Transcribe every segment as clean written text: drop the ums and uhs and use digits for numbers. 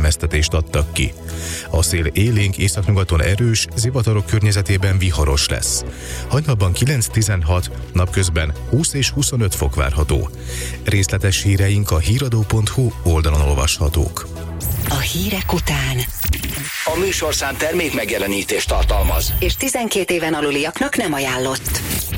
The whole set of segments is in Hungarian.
figyelmeztetést adtak ki. A szél élénk északnyugaton erős, zivatarok környezetében viharos lesz. Hajnalban 9-16, napközben 20 és 25 fok várható. Részletes híreink a híradó.hu oldalon olvashatók. A hírek után A műsorszám termék megjelenítést tartalmaz, és 12 éven aluliaknak nem ajánlott.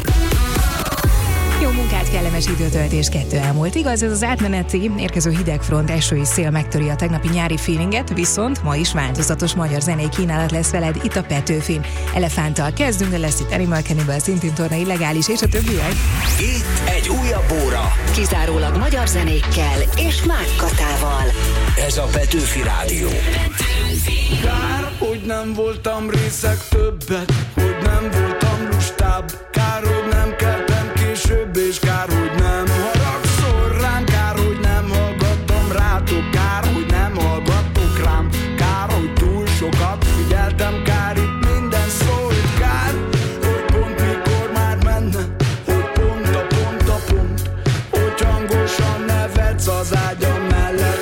Jó munkát, kellemes időtöltés, 2 elmúlt. Igaz, ez az átmeneti érkező hidegfront, eső és szél megtöri a tegnapi nyári feelinget, viszont ma is változatos magyar zenei kínálat lesz veled itt a Petőfin. Elefánttal kezdünk, de lesz itt Animal Cannibal, Szintén Torna, Illegális és a többiek. itt egy újabb óra. Kizárólag magyar zenékkel és Mák Katával. Ez a Petőfi Rádió. Kár, hogy nem voltam részeg többet, hogy nem voltam lustább. Kár, hogy nem keltem később, és kár, hogy nem haragszol rám. Kár, hogy nem hallgattam rátok, kár, hogy nem hallgattok rám. Kár, hogy túl sokat figyeltem, kár, itt minden szól. Kár, hogy pont mikor már menne, hogy pont a pont, hogy hangosan nevetsz az ágyam mellett.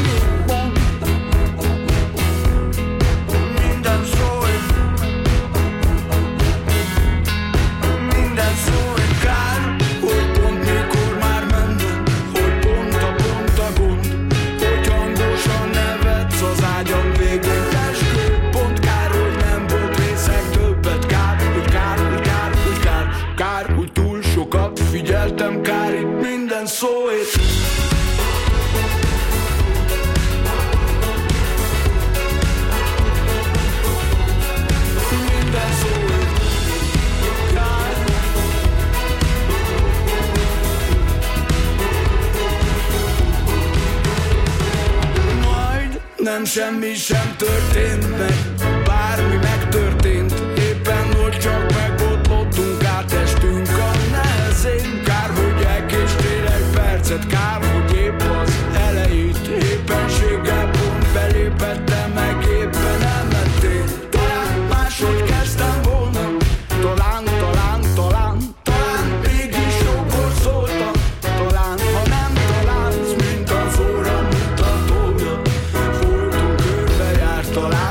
Figyeltem, kár, itt minden szóért. Minden szóért. Kár. Majd nem semmi sem történt meg, bármi megtörtént, éppen hogy csak megbotlottunk, átestünk a nehezén. Kár, hogy elkéstél egy percet, kár, hogy épp az elejét éppenséggel pont belépettem, meg éppen elmentél. Talán máshogy kezdtem volna, talán mégis jókor szóltam. Talán, ha nem találsz, mint az óra mutatója, voltunk körbejárt, talán.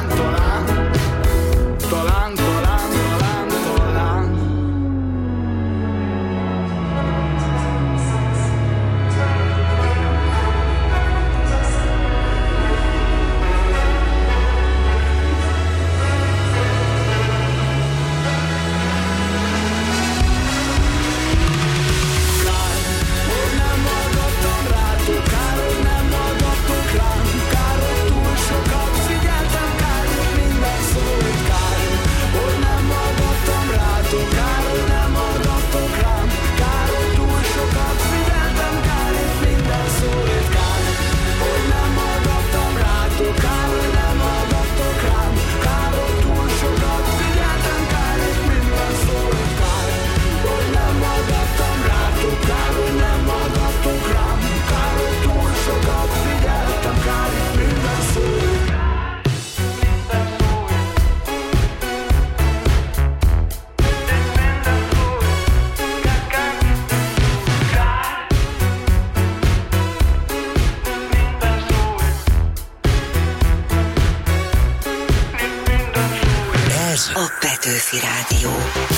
A Petőfi Rádió.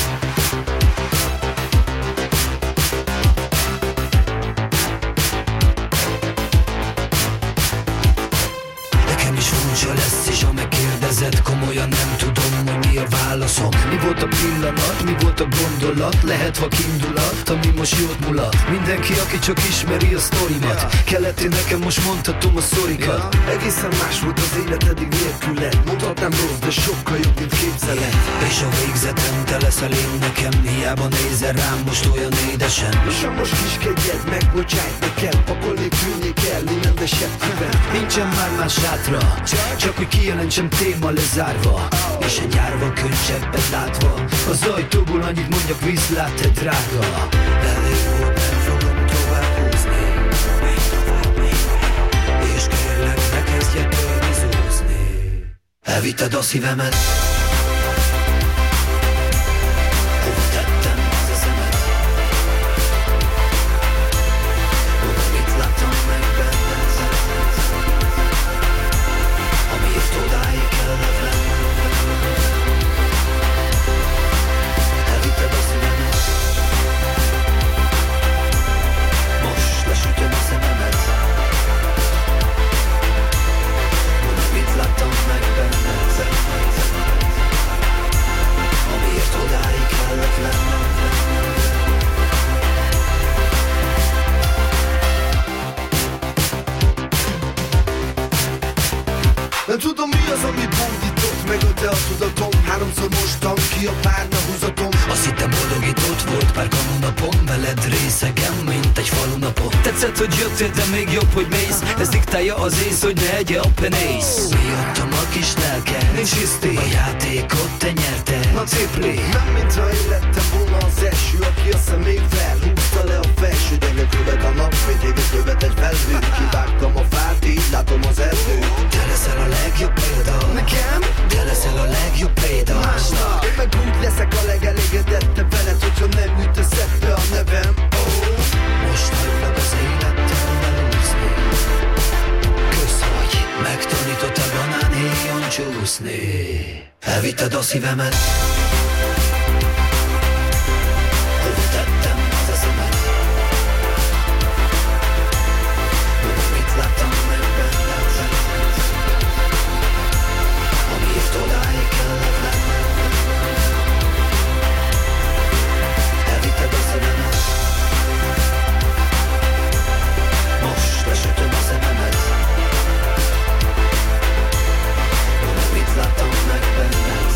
Nekem is furcsa lesz, és ha megkérdezed, komolyan nem tudom, hogy mi a válaszom. Mi volt a pillanat, mi volt a gondolat, lehet vakindulat, ami most jót mulat. Mindenki, aki csak ismeri a sztorimat, keleti nekem most mondhatom a szorikat. Egészen más volt az élet eddig nélküled, mondhatnám rossz, de sokkal jobb, mint képzeled. És a végzetem, te leszel én nekem, hiába nézel rám most olyan édesen. És ha most kiskedjed, megbocsájt nekem, pakolnék, külnék el, innen, de seppiben. Nincsen már más hátra, csak hogy kijelentsem, téma lezárva. És egy nyárva könycseppet látva, az ajtóból annyit mondjak, viszlát, te drága. Elég volt, nem fogom tovább húzni, és kérlek, ne kezdje törni zúzni. Elvitted a szívemet, hova tettem az eszemet, mit láttam meg benned. Nem tudom mi az, ami bódított, megölte a tudatom. Háromszor mostam ki a párna húzatom. Azt hittem boldog itt ott volt pár kamunapom. Veled részegem, mint egy falunapom. Tetszett, hogy jöttél, de még jobb, hogy mész. Ez diktálja az ész, hogy ne egye a penész. Miattam a kis lelke, nincs hiszti. A játékot te nyerted, na cipli. Nem mintha én lettem volna az eső, aki a szemét felhúzta le a felső. Gyenge követ a nap, mint éget követ egy felhő. Kivágtam a fát, így látom az erdőt. Te leszel a legjobb példa nekem, te leszel a legjobb példa másnak. Én meg úgy leszek a legelégedettebb veled, hogyha nem jut eszedbe a nevem. Most hagylak az élettel melózni. Kösz vagy, megtanított a banán éjon csúszni. Elvitted a szívemet. Hova tettem az eszemet? Mit láttam meg benned? Amiért odáig kellett lennem. Elvitted a szívemet. Most lesütöm a szememet. Mit láttam meg benned?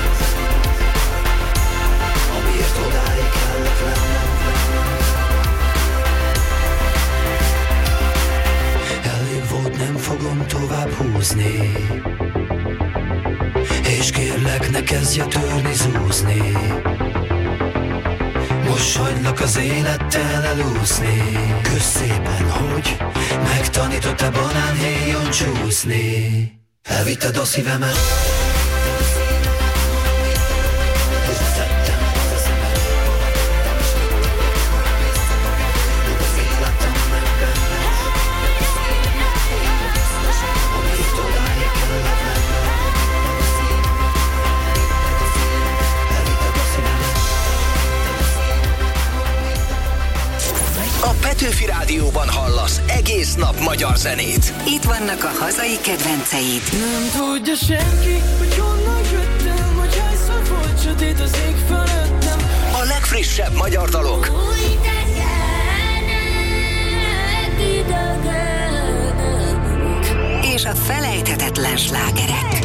Amiért odáig kellett lennem. Elég volt, nem fogom tovább húzni. És kérlek, ne kezdj a törni, zúzni. Most hagylak az élettel elúszni. Kösz szépen, hogy megtanított a banánhéjon csúszni. Elvitted a szívemet. A Petőfi Rádióban hallasz egész nap magyar zenét. Itt vannak a hazai kedvenceid. Nem tudja senki, hogy honnan jöttem, hogy hányszor volt sötét az ég fölöttem. A legfrissebb magyar dalok. Új És a felejthetetlen slágerek.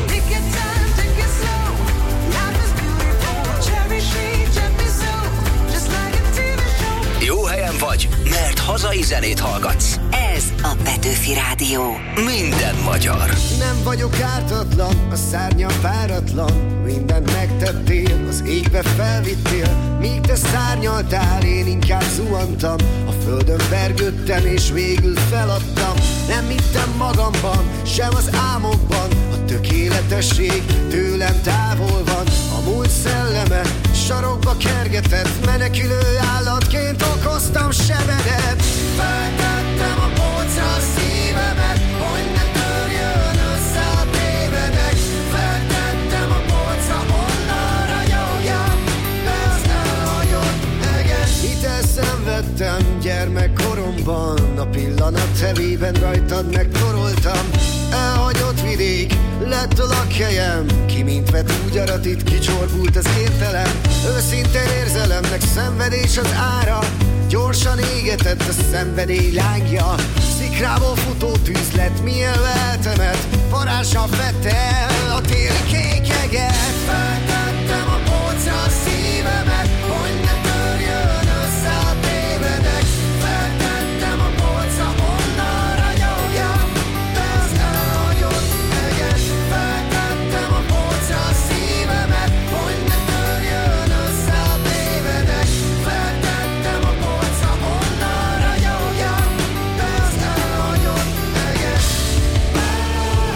Jó helyen vagy, mert hazai zenét hallgatsz. Ez a Petőfi Rádió. Minden magyar. Nem vagyok ártatlan, a szárnyam váratlan. Mindent megtettél, az égbe felvittél. Míg te szárnyaltál, én inkább zuhantam. A földön vergődtem és végül feladtam. Nem hittem magamban, sem az álmokban. A tökéletesség tőlem távol van. A múlt szelleme sarokba kergetett. Menekülő állatként okoztam sebedet. Feltettem a polcra a szívemet, hogy ne törjön össze a tévedek. Feltettem a polcra, onnan ragyogjam, de az elhagyott eget. Hitel szenvedtem gyermekkoromban, a pillanat hevében rajtad megtoroltam. Elhagyott vidék, lett a lakhelyem, ki mint vett úgy arat, itt kicsorbult az értelem. Őszinte érzelemnek szenvedés az ára, gyorsan égetett a szenvedély lángja. Szikrából futó tűz lett, mielőtt eltemet, varázssal fette el a téli kék eget. Feltettem a polcra a szívemet, hogy ne törjön össze a tévedek. Feltettem a polcra, onnan ragyogjam, de az elhagyott eget. Feltettem a polcra a szívemet, hogy ne törjön össze a tévedek. Feltettem a polcra, onnan ragyogjam, de az elhagyott eget.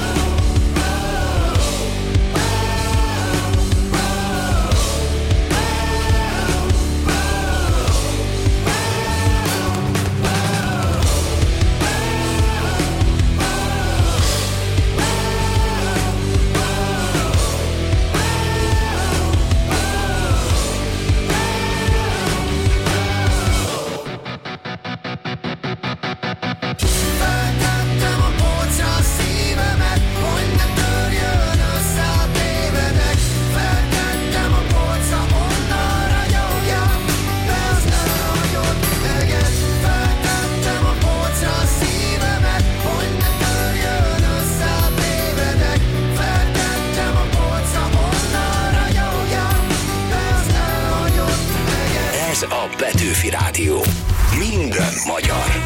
Petőfi Rádió. Minden magyar.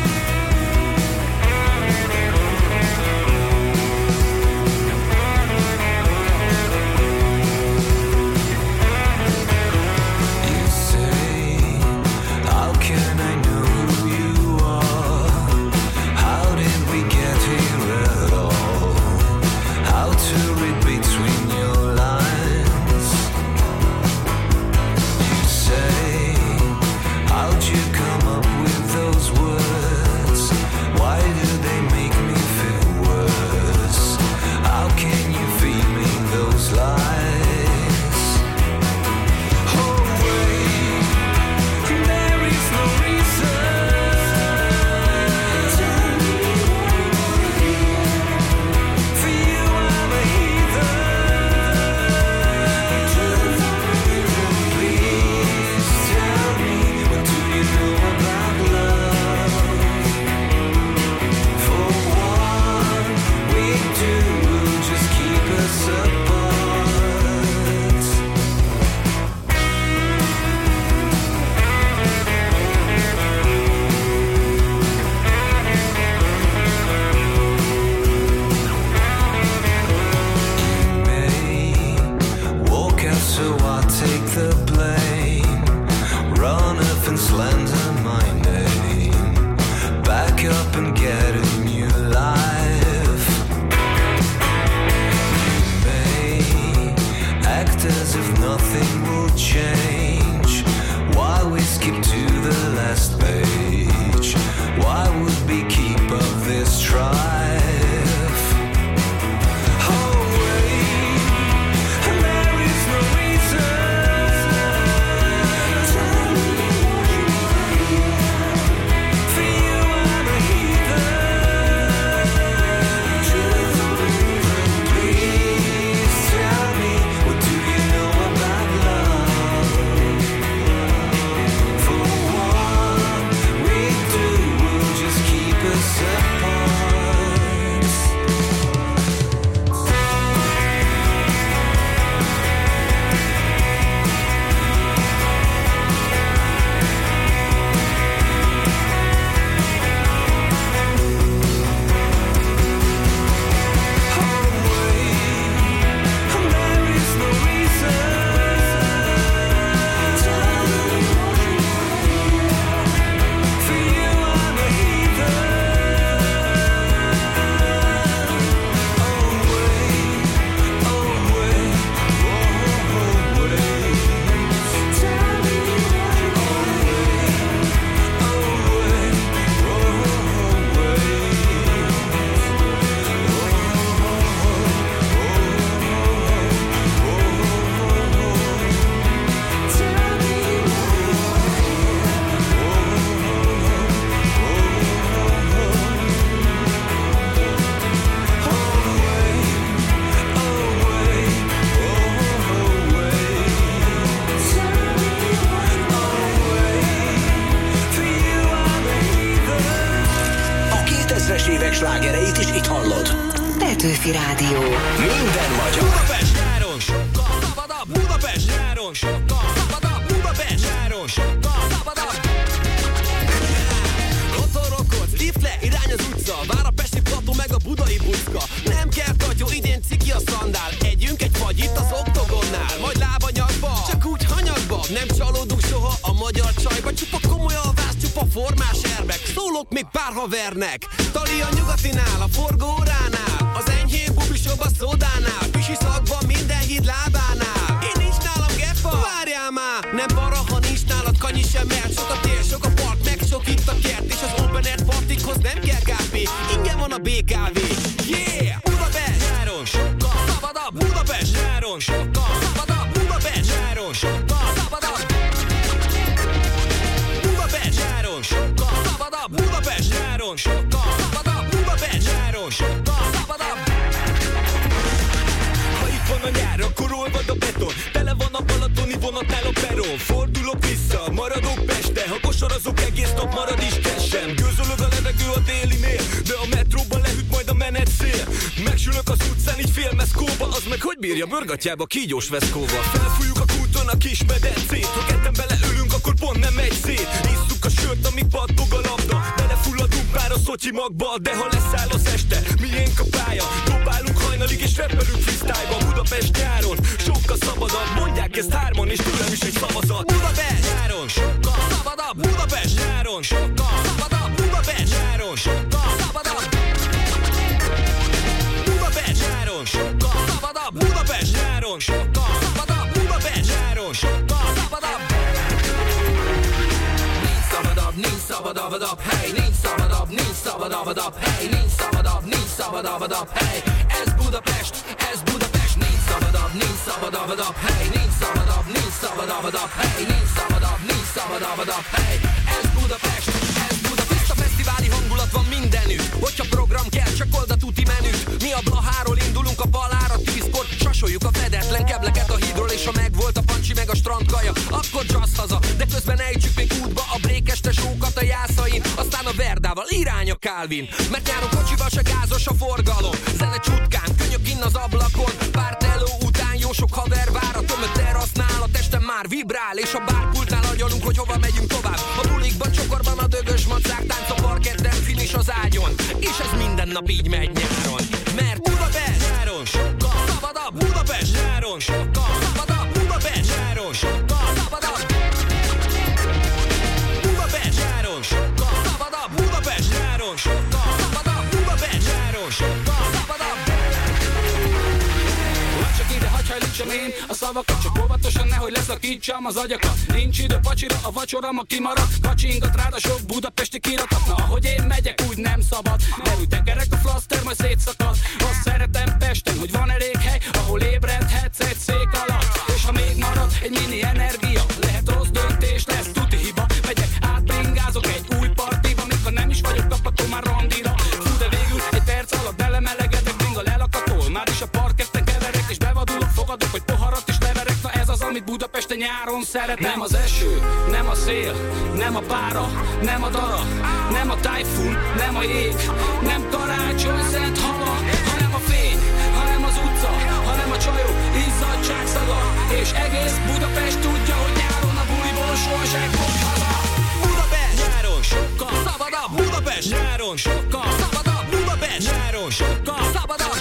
Slágereit is itt hallod. Petőfi Rádió. Minden magyar. Budapest nyáron sokkal szabadabb. Budapest nyáron sokkal szabadabb. Budapest nyáron sokkal szabadabb. Motorokod, lift le, irány az utca. Vár a pesti plató meg a budai buszka. Nem kell tagyó, idén ciki a szandál. Együnk egy fagyit az oktogonnál. Majd lábanyagba, csak úgy hanyagba. Nem csalódunk soha a magyar csajba. Csupa komoly alvás, csupa formás erbek. Szólok még pár havernek. Tali a nyugatinál, a forgóránál. Az enyhén bubisobb a szódánál. Pisi szakban minden híd lábánál. Én nincs nálam geffa, várjál már. Nem para, ha nincs nálad kanyi sem, mert sok a tér, sok a park, meg sok itt a kert. És az open air partikhoz nem kell kávé. Ingyen van a BKV. Yeah! Budapest nyáron sokkal szabadabb. Budapest nyáron sokkal szabadabb. Budapest nyáron sokkal szabadabb. Budapest nyáron sokkal szabadabb. Budapest nyáron sokkal szabadabb. Budapest nyáron sokkal szabadabb. Ha itt van a nyár, akkor olvad a beton. Tele van a balatoni vonatnál a peron. Fordulok vissza, maradok Pestre. Ha kosarazok egész nap, marad is tesem. Gőzölög a levegő a délinél, de a metróban lehűt majd a menetszél. Megsülök az utcán, így félmeszkóba. Az meg hogy bírja bőrgatjába kígyós veszkóval. Felfújjuk a kúton a kis medencét. Ha ketten beleülünk, akkor pont nem megy szét. Isszuk a sört, amíg pattog a labda. Belefulladunk már a Szocsi magba, de ha leszáll az este, miénk a pálya. Dobálunk hajnalig és rappelünk freestyle-ba. Budapest nyáron, sokkal szabadabb. Mondják ezt hárman és tőlem is egy szavazat. Budapest nyáron, sokkal szabadabb. Budapest nyáron, sokkal szabadabb. Budapest nyáron, sokkal szabadabb. Budapest nyáron, sokkal szabadabb. Budapest nyáron, sokkal szabadabb. Budapest nyáron, sokkal szabadabb. Nincs szabadabb, nincs szabadabb, hey. Nincs szabadabb, nincs szabadabb, hey. Nincs szabadabb, nincs szabadabb, hey. Ez Budapest, ez Budapest. Nincs szabadabb, nincs szabadabb, hey. Nincs szabadabb, nincs szabadabb, hey. Nincs szabadabb, nincs szabadabb, hey. Ez Budapest, ez Budapest. A fesztiváli hangulat van mindenütt. Hogyha program kell, csak old a tuti menüt. Mi a Blaháról indulunk a Balára, 10-kor sasoljuk a fedetlen kebleket a hídról, és ha megvolt a pancsi meg a strandkaja, akkor jazz haza, de közben ejtsük még útba a brékeste sókat a Jászain, aztán a Verdával irány a Calvin, mert nyáron kocsival se gázos a forgalom, zene csutkán, könyök kinn az ablakon, pár teló után jó sok haver vár a tömött terasznál, a testem már vibrál, és a bárpultnál agyalunk, hogy hova megyünk tovább. A bulikban csokorban a dögös macák, tánc a parketten, finish az ágyon, és ez minden nap így megy nyáron, mert Budapest nyáron sokkal szabadabb, Budapest nyáron sokkal szabadabb, Budapest nyáron sokkal szabadabb. Budapest nyáron sokkal szabadabb, Budapest nyáron sokkal szabadabb, Budapest nyáron sokkal szabadabb. Csak ide hagyhajlítsam én a szavakat, csak óvatosan nehogy leszakítsam az agyakat. Nincs idő pacsira, a vacsora ma kimarad, kacsingat rád a sok budapesti kirakat. Na ahogy én megyek, úgy nem szabad, derű tekerek a flaszter, majd szétszakad. Azt szeretem Pesten, hogy van elég hely, ahol ébredhetsz egy szék alatt. És ha még marad egy mini energia, lehet rossz döntés, lesz tuti hiba. Megyek át, bringázok egy új partiba, még ha nem is vagyok kapható már randira. Fú, de végül egy perc alatt belemelegedek, bringa lelakatol, már is a parketten keverek, és bevadulok, fogadok, hogy poharat is leverek. Na ez az, amit Budapesten nyáron szeretem. Nem az eső, nem a szél, nem a pára, nem a dara, nem a tájfun, nem a jég, nem karácsony szent hava, hanem a fény, hanem az utca, hanem a csajok izzadság szaga. És egész Budapest tudja, hogy nyáron a buliból sohasem fog haza. Budapest nyáron sokkal szabadabb, Budapest nyáron sokkal szabadabb, Budapest nyáron sokkal szabadabb.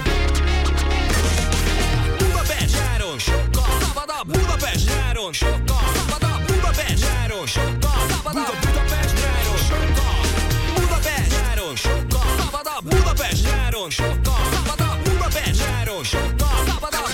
Budapest nyáron sokkal szabadabb, Budapest nyáron sokkal szabadabb, Budapest nyáron sokkal szabadabb. Budapest nyáron sokkal, Budapest nyáron sokkal szabadabb, Budapest nyáron sokkal szabadabb, Budapest nyáron sokkal szabadabb.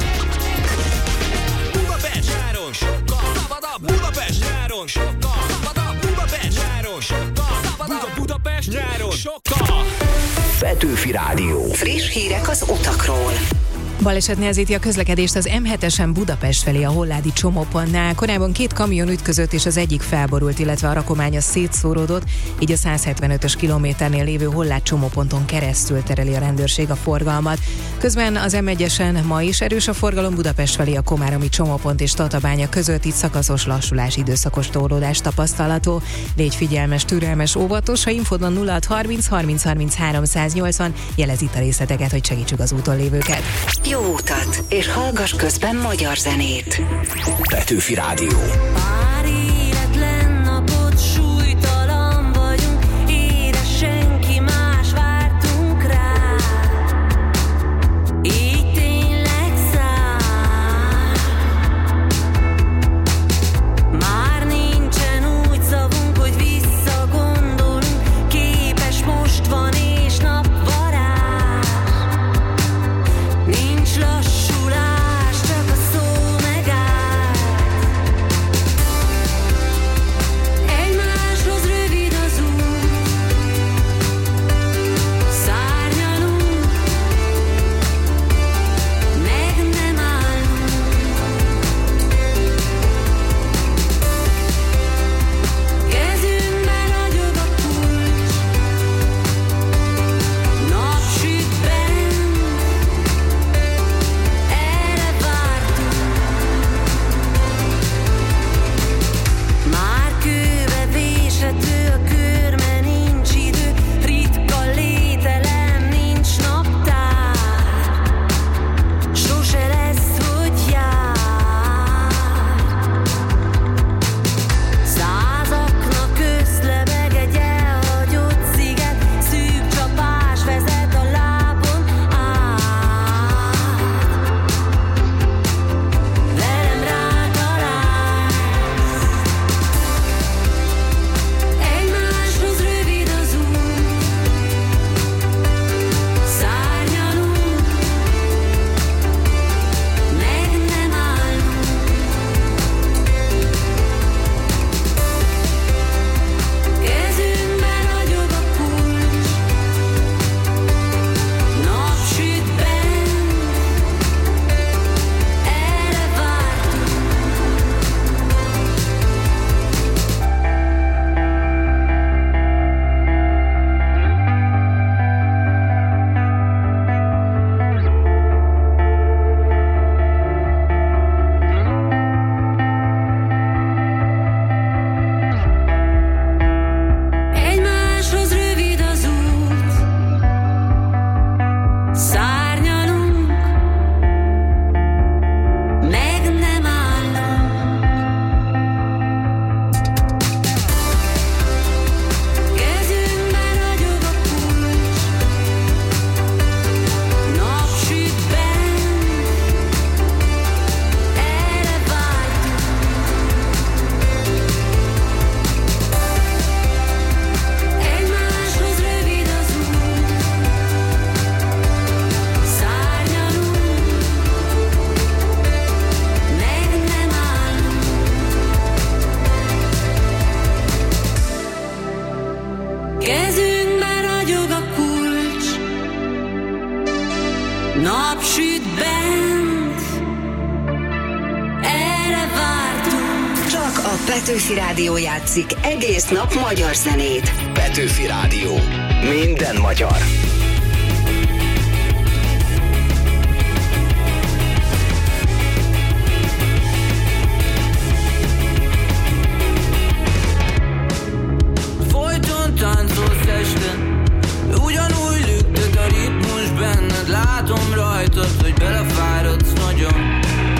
Budapest nyáron sokkal szabadabb, Budapest nyáron sokkal szabadabb, Budapest nyáron sokkal szabadabb, Budapest nyáron sokkal. Petőfi Rádió. Friss hírek az utakról. Baleset nehezíti a közlekedést az M7-esen Budapest felé a Holládi csomópontnál. Korábban 2 kamion ütközött, és az egyik felborult, illetve a rakománya szétszóródott, így a 175-ös kilométernél lévő Hollád csomóponton keresztül tereli a rendőrség a forgalmat. Közben az M1-esen ma is erős a forgalom Budapest felé a Komáromi csomópont és Tatabánya között, itt szakaszos lassulás, időszakos torlódás tapasztalható. Légy figyelmes, türelmes, óvatos, ha infód van 0630 30 33 180, jelez itt a részleteket, hogy segítsük az úton lévőket. Jó utat, és hallgass közben magyar zenét. Petőfi Rádió. Pár életlen napot súlytalan vagyunk, édes senki más vártunk rá. Így tényleg száll. Már nincsen úgy szavunk, hogy visszagondolunk, képes most van és napvarázs. Nincs lassulás, csak a szó megáll. Egymáshoz rövid az út, szárnyalunk, meg nem állunk. Kezünkben ragyog a kulcs, napsütben, süt bent, erre vártunk. Csak a Petőfi Rádió játszik egész nap magyar zenét. Petőfi Rádió. Minden magyar. Folyton táncolsz este, ugyanúgy lüktet a ritmus benned. Látom rajtad, hogy belefáradsz nagyon.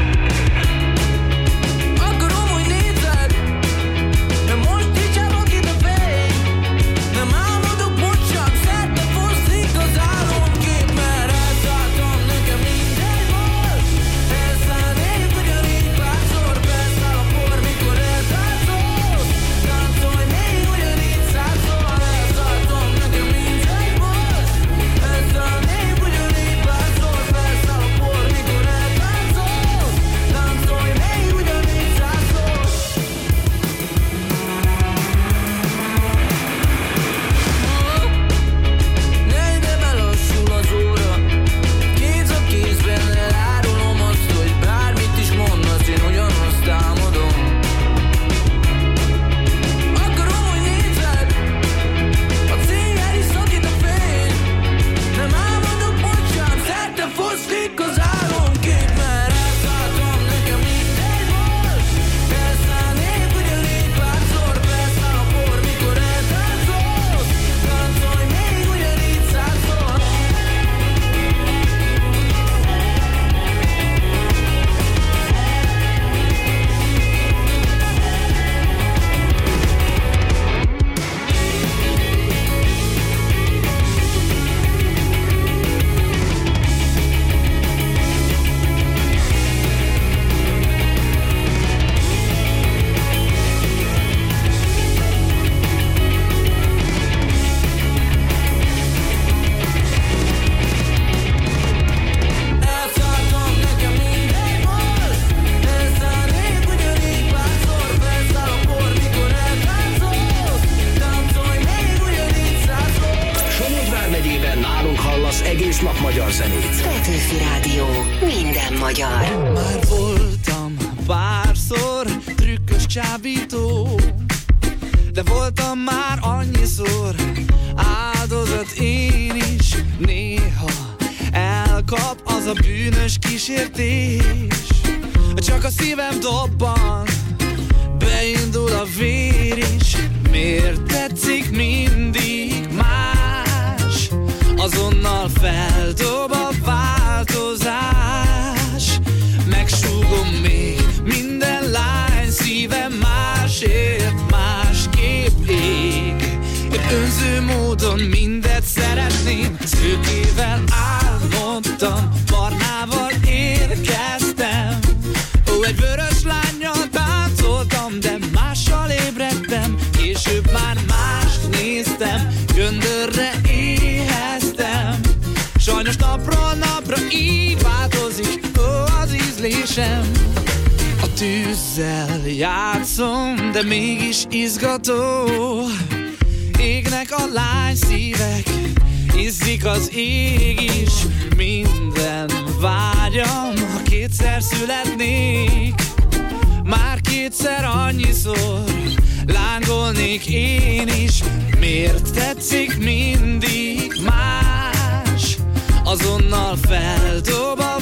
Akarom, hogy nézed, de most kicsávok itt a fény. Nem álmodok most csak, szerte foszlik az álomkép. Mert elszálltam, nekem mindegy volt. Elszállnék ugyanígy párszor, beszáll a por, mikor eltáncolsz. Táncolj még ugyanígy százszor. Elszálltam, nekem mindegy volt. Elszállnék ugyanígy párszor, beszáll a por, mikor eltáncolsz. Táncolj még ugyanígy százszor. Ne ide belassul az óra, kéz a kézben elárulom azt, hogy bármit is mondasz, én ugyanazt támadom. Akarom, hogy nézed, a céljel is szakít a fény. Nem álmodok most sem, szerte foszlik az álomkép. Mert elszálltam, nekem mindegy volt. Elszállnék ugyanígy párszor, beszáll a por, mikor eltáncolsz. Táncolj még ugyanígy százszor. Elszálltam, nekem mindegy volt. Elszállnék ugyanígy párszor, beszáll a por, mikor eltáncolsz. Táncolj még ugyanígy százszor. Somogy vármegyében nálunk hallasz egész nap magyar zenét. Petőfi Rádió. Minden magyar. Már voltam párszor trükkös csábító, de voltam már annyiszor áldozat én is. Néha elkap az a bűnös kísértés, csak a szívem dobban, beindul a vér is. Miért tetszik mindig más? Azonnal feldob a változás. Megsúgom még minden lány szívem másért másképp ég. Én önző módon mindet szeretném, szőkével álmodtam, barnával érkeztem. Ó, egy vörös lánnyal táncoltam, de mással ébredtem. Később már mást néztem, göndörre éheztem. Sajnos napról napra így változik, ó, az ízlésem. A tűzzel játszom, de mégis izgató. Égnek a lány szívek, izzik az ég is. Minden vágyam, ha kétszer születnék. Már kétszer annyiszor lángolnék én is. Miért tetszik mindig más? Azonnal feldob a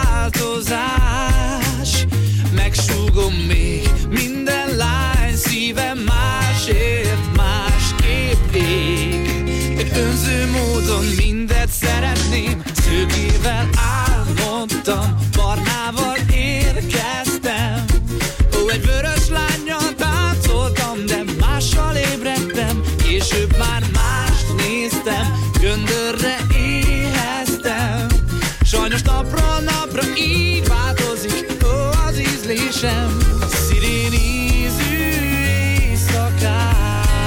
változás. Megsúgom még minden lány szívem másért másképp ég. Én önző módon mindet szeretném, szőkével álmodtam, barnával érkeztem. Ó, egy vörös lánnyal táncoltam, de mással ébredtem. Később már mást néztem, göndörre éheztem. Sajnos napról napra így változik, ó, az ízlésem. Szirén ízű éjszakák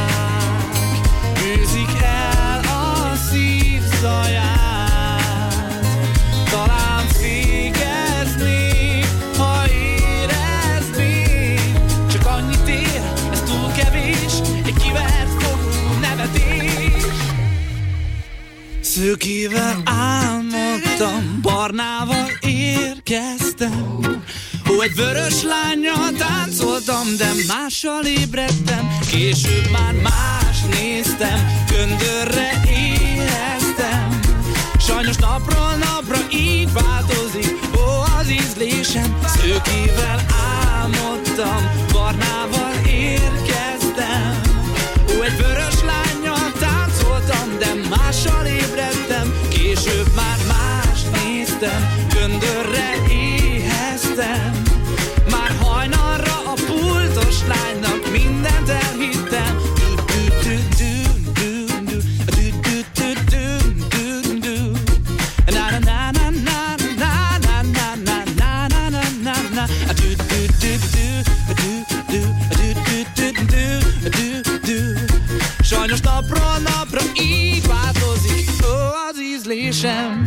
bűzik el a szív zaját. Talán fékeznék, ha éreznék. Csak annyit ér, ez túl kevés, egy kivert fogú nevetés. Szőkével álmodtam, barnával érkeztem. Ó, egy vörös lánnyal táncoltam, de mással ébredtem. Később már más néztem, göndörre éheztem. Sajnos napról napra így változik, ó, az ízlésem. Szőkével álmodtam, barnával érkeztem. Ó, egy vörös lánnyal táncoltam, de mással ébredtem. Később már más néztem, göndörre éheztem. Már hajnalra a pultos lánynak mindent elhittem. Sajnos napról napra így változik, ó, az ízlésem.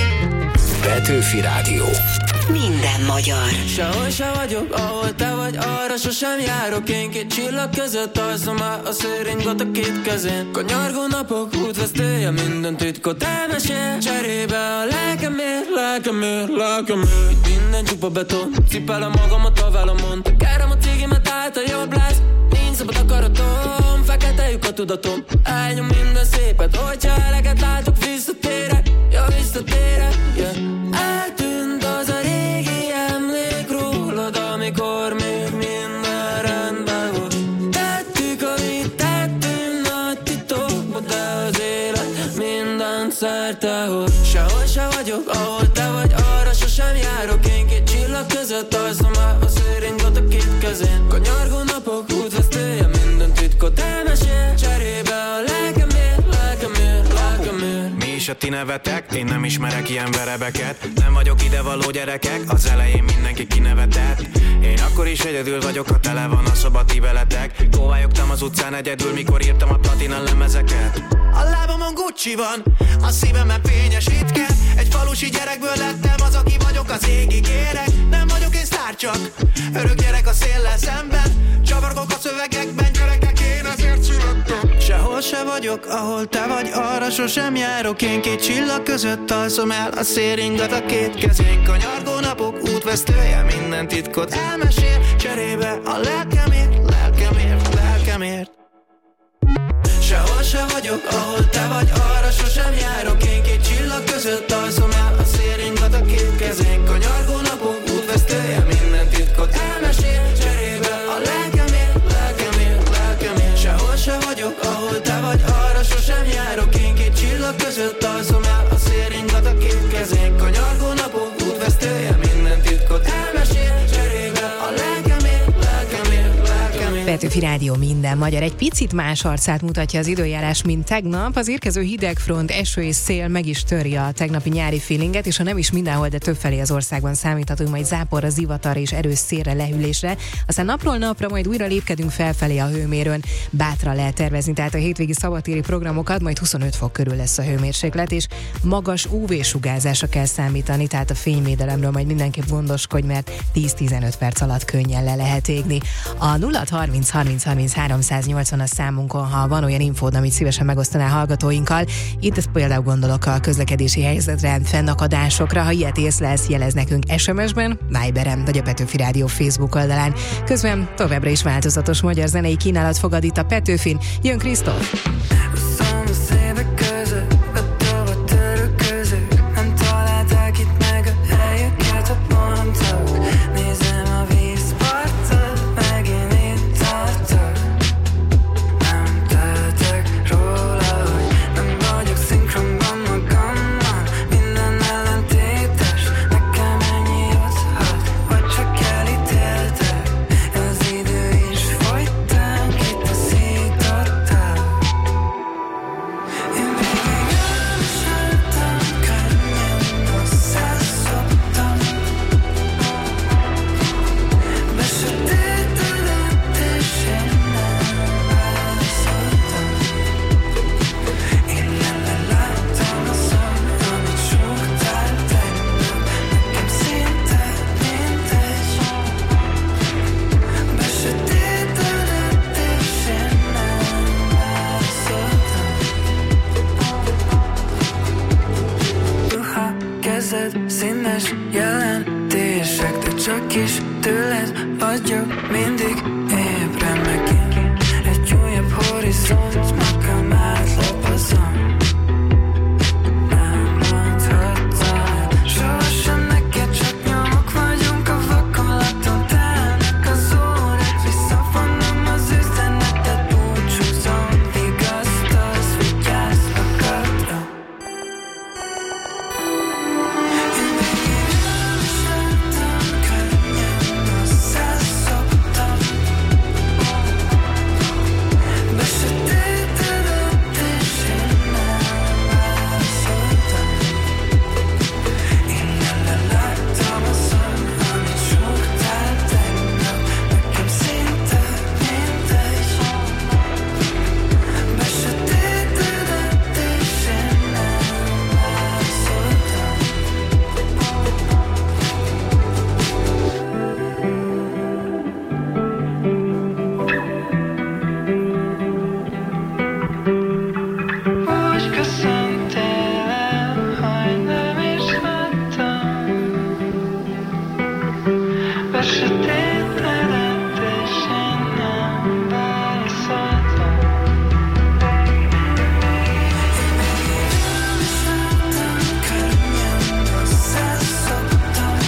Petőfi Rádió. Minden magyar. Sehol se vagyok, ahol te vagy, arra sosem járok. Én két csillag között alszom át a szőringot a két kezén. Kanyargó napok útvesztője, minden titkot elmesél. Cserébe a lelkemért, lelkemért, lelkemért. Minden csupa beton, cipelem magamat a velemon. Kárem a cégimet állt a jobb lesz. Nincs szabad akaratom, fekete lyuk a tudatom. Elnyom minden szépet, hogyha eleget látok, visszatérek. Ja, visszatérek, yeah. Eltűnt az a régi emlék rólad, amikor még minden rendben volt. Tettük, amit tettünk nagy titokba, de az élet mindent szerte hoz. Sehol se vagyok, ahol te vagy, arra sosem járok. Én két csillag között alszom át a szőringot a két kezén. Kanyargó napok útvesztője, minden titkot elmesél. Cserébe a lelkemért, lelkemért, lelkemért. Mi is a ti nevetek? Én nem ismerek ilyen verebeket. Nem vagyok idevaló gyerekek, az elején mindenki kinevetett. Én akkor is egyedül vagyok, ha tele van a szoba ti veletek. Kóvályogtam az utcán egyedül, mikor írtam a platina lemezeket. A lábamon Gucci van, a szívemen fényes itke. Egy falusi gyerekből lettem az, aki vagyok, az égig érek. Nem vagyok én sztár, csak örök gyerek a széllel szemben. Csavargok a szövegekben, gyerekek, én ezért születtem. Sehol se vagyok, ahol te vagy, arra sosem járok. Én két csillag között alszom el a széringat a két kezén. Kanyargó napok útvesztője, minden titkot elmesél. Cserébe a lelkemért, lelkemért, lelkemért. Sehol se vagyok, ahol te vagy, arra sosem járok. Én két csillag között alszom el a széringat a két kezén. Kanyargó napok útvesztője, minden titkot elmesél. Cserébe a lelkemért, lelkemért, lelkemért. Sehol se vagyok, ahol te vagy, arra sosem járok. Én két csillag között alszom el a széringat a két kezén. Kanyargó napok útvesztője, minden titkot elmesél. Cserébe a lelkemért, lelkemért, lelkemért. Petőfi Rádió minden magyar. Egy picit más arcát mutatja az időjárás, mint tegnap. Az érkező hidegfront, eső és szél meg is töri a tegnapi nyári feelinget, és ha nem is mindenhol, de többfelé az országban számíthatunk majd záporra, zivatarra és erős szélre, lehűlésre. Aztán napról napra majd újra lépkedünk felfelé a hőmérőn. Bátran lehet tervezni, tehát a hétvégi szabadtéri programokat, majd 25 fok körül lesz a hőmérséklet, és magas UV-sugárzásra kell számítani, tehát a fényvédelemről majd mindenképp gondoskodj, mert 10-15 perc alatt könnyen le lehet égni. A 0630 30 30 380 a számunkon, ha van olyan infód, amit szívesen megosztanál hallgatóinkkal. Itt ezt például gondolok a közlekedési helyzetre, fennakadásokra. Ha ilyet észlelsz, jelez nekünk SMS-ben, Viberen vagy a Petőfi Rádió Facebook oldalán. Közben továbbra is változatos magyar zenei kínálat fogad itt a Petőfin. Jön Krisztóf! jelentések, de csak is tőled vagyok mindig ébren megint. Egy újabb horizont, magam átlapozom. Nem mondhatod sohasem neked, csak nyomok vagyunk a vakolaton. Telnek az órák, visszavonom az üzenetet, búcsúzom. Vigasztalsz, vigyázz magadra. Én még nem is láttam, könnyen összeszoktam. Besötétedett és én nem válaszoltam. Innen leláttam azon, amit súgtál tegnap. Nekem szinte mindegy. Besötétedett és én nem válaszoltam. Úgy köszöntél el, hogy nem is láttam. Besötétedett és én nem válaszoltam. Én még nem is láttam, könnyen összeszoktam.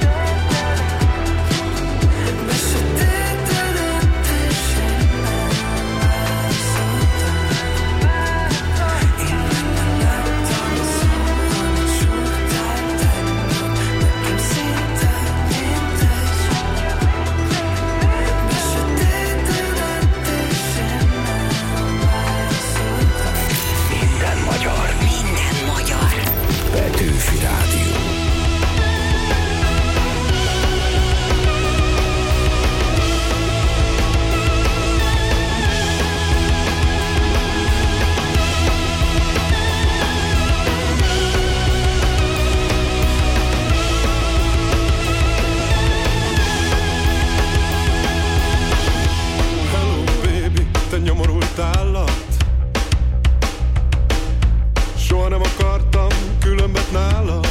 Besötétedett és én nem válaszoltam. Innen leláttam azon, amit súgtál tegnap. Nekem szinte mindegy. Besötétedett és én nem válaszoltam. Minden magyar. Minden magyar. Petőfi Rádió. Hello baby, te nyomorult állat. Soha nem akartam különbet nálad.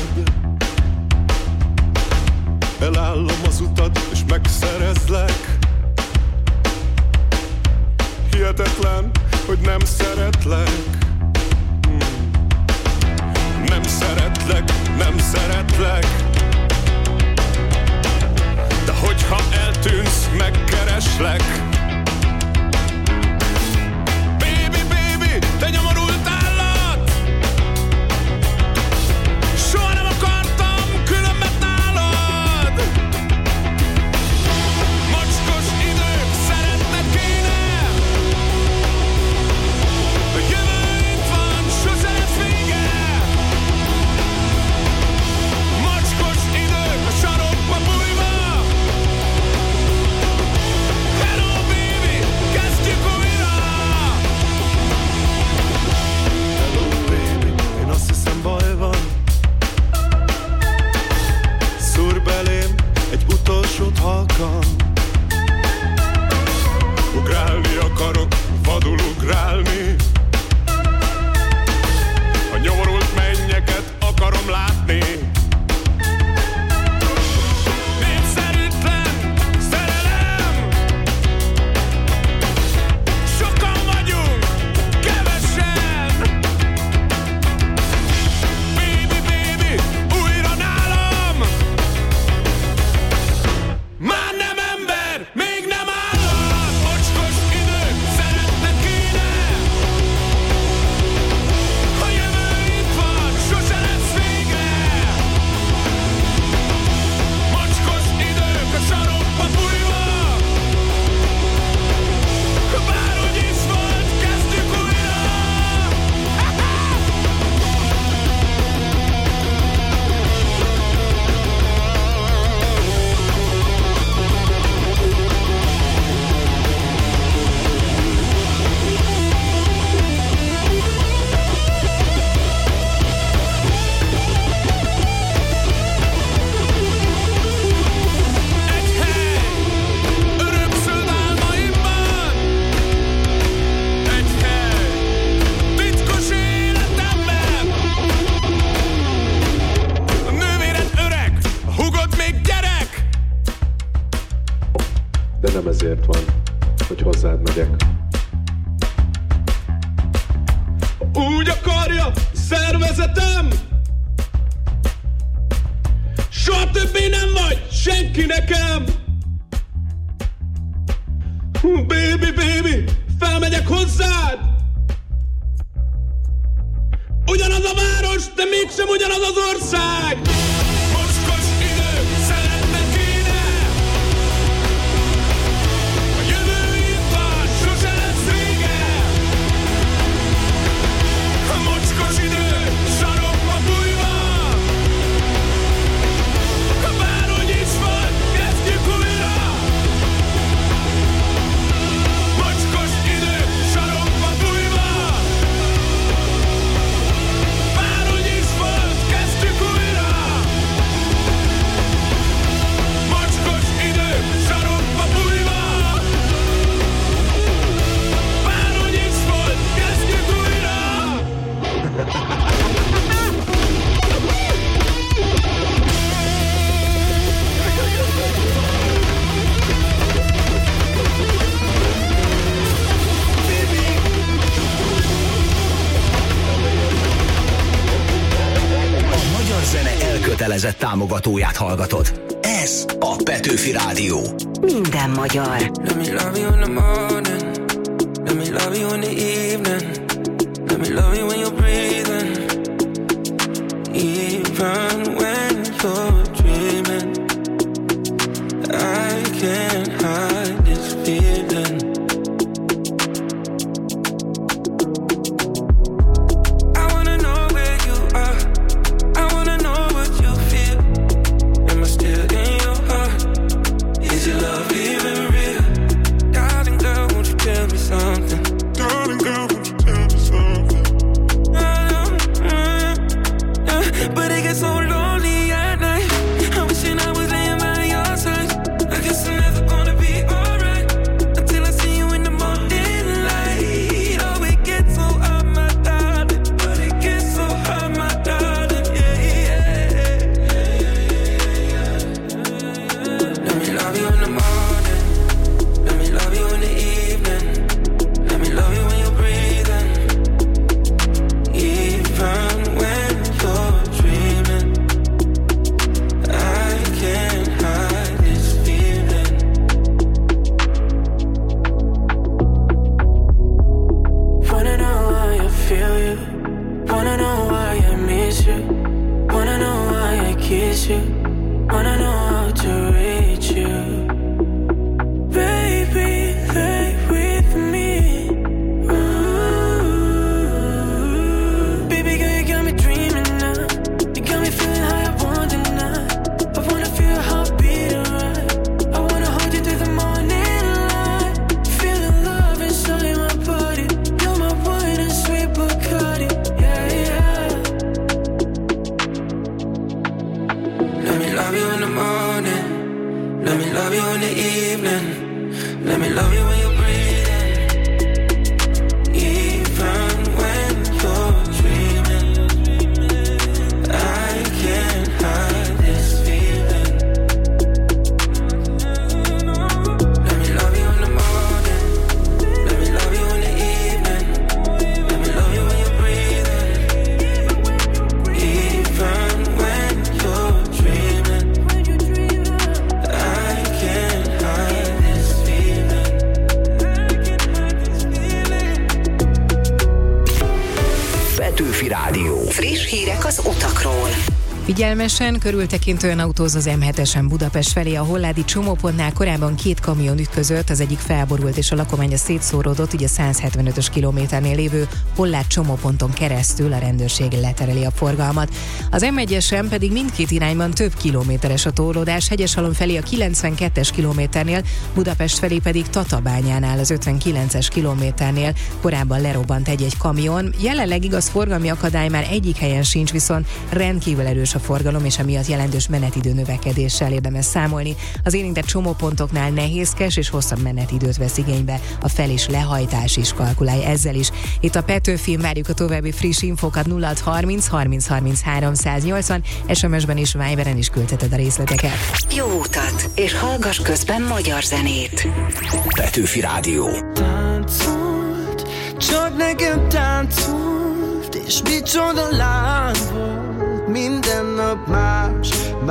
Elállom az utat és megszerezlek. Hihetetlen, hogy nem szeretlek. Nem szeretlek, nem szeretlek. De hogyha eltűnsz, megkereslek. Baby, baby, te nyomorult állat. Soha nem akartam különbet nálad. Mocskos idők, szeretned kéne. A jövő itt van, sose lesz vége. Mocskos idők, a sarokba bújva. Hello azért van, hogy hozzád megyek. Úgy akarja szervezetem, soha többé nem vagy senki nekem. Baby, baby, felmegyek hozzád. Ugyanaz a város, de mégsem ugyanaz az ország. Mocskos idő, szeretned kéne. A jövő itt van, sose lesz vége. A mocskos idő, sarokba bújva. Bárhogy is van, kezdjük újra. Mocskos idő, sarokba bújva. Bárhogy is van, kezdjük újra. Mocskos idő, sarokba bújva. Bárhogy is volt, kezdjük újra. A magyar zene elkötelezett támogatóját hallgatod. Ez a Petőfi Rádió. Minden magyar. Let me love you in the morning. Let me love you in the evening. Let me love you when you're breathing. Even when you're dreaming. I can't hide this feeling. I wanna know where you are. I wanna know what you feel. Am I still in your heart? Is your love even real? Darling girl, won't you tell me something? Darling girl, won't you tell me something? But it gets so lonely at night. I'm wishing I was laying by your side. I guess I'm never gonna be alright until I see you in the morning light. Oh, it gets so hot, my darling. But it gets so hot, my darling. Yeah, yeah. Let me love you in the morning. Let me love you in the evening. Let me love you when you're breathing. Even when you're dreaming. I can't hide this feeling. Wanna know why I feel you. Wanna know why I miss you. Wanna know why I kiss you. Wanna know how to reach you. Baby, lay with me. Ooh. Baby girl, you got me dreaming now. You got me feeling how I want tonight. I wanna feel your heartbeat right. I wanna hold you through the morning light. Feeling love inside my body. You're my wine and sweet Bacardi. Yeah, yeah. Let me love you in the morning. Let me love you in the evening. Let me love you when you're breathing. Even when you're dreaming. I can't hide this feeling. Let me love you in the morning. Let me love you in the evening. Let me love you when you're breathing. Even when you're dreaming. I can't hide this feeling. Petőfi Rádió. Friss hírek az utakról. Figyelmesen, körültekintően autóz az M7-esen Budapest felé, a Holládi csomópontnál korábban 2 kamion ütközött, az egyik felborult és a lakománya szétszóródott, így a 175-ös kilométernél lévő Hollád csomóponton keresztül a rendőrség letereli a forgalmat. Az M1-esen pedig mindkét irányban több kilométeres a torlódás, Hegyeshalom felé a 92-es kilométernél, Budapest felé pedig Tatabányánál az 59-es kilométernél korábban lerobbant egy kamion. Jelenleg igaz, forgalmi akadály már egyik helyen sincs, viszont rendkívül erős a forgalom, és emiatt jelentős menetidő növekedéssel érdemes számolni. Az érintett csomópontoknál nehézkes és hosszabb menetidőt vesz igénybe, a fel- és lehajtás is kalkulálj ezzel is. Itt a Petőfin, várjuk a további friss infókat 0630 30 33 180, SMS-ben és Viberen is küldheted a részleteket. Jó utat, és hallgass közben magyar zenét. Petőfi Rádió. Táncolt, csak nekem táncolt, és micsoda lány volt, minden nap más,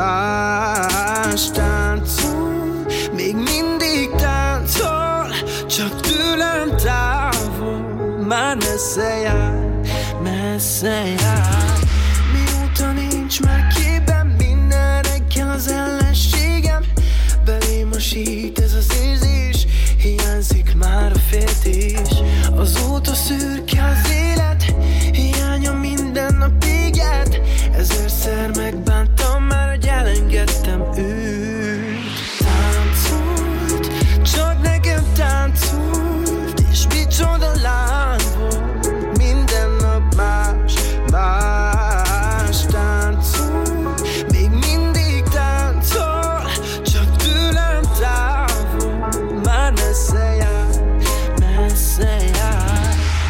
más táncol, még mindig táncol, csak tőlem távol, már messze jár, messze jár. Mióta nincs már képben, minden reggel az ellenségem, belém hasít ez az érzés, hiányzik már a féltés. Azóta szürke az élet, hiánya minden nap éget, ezerszer megbántam már, hogy elengedtem őt. Táncolt, csak nekem táncolt, és micsoda lány volt, minden nap más, más táncol, még mindig táncol, csak tőlem távol, már messze jár, messze jár.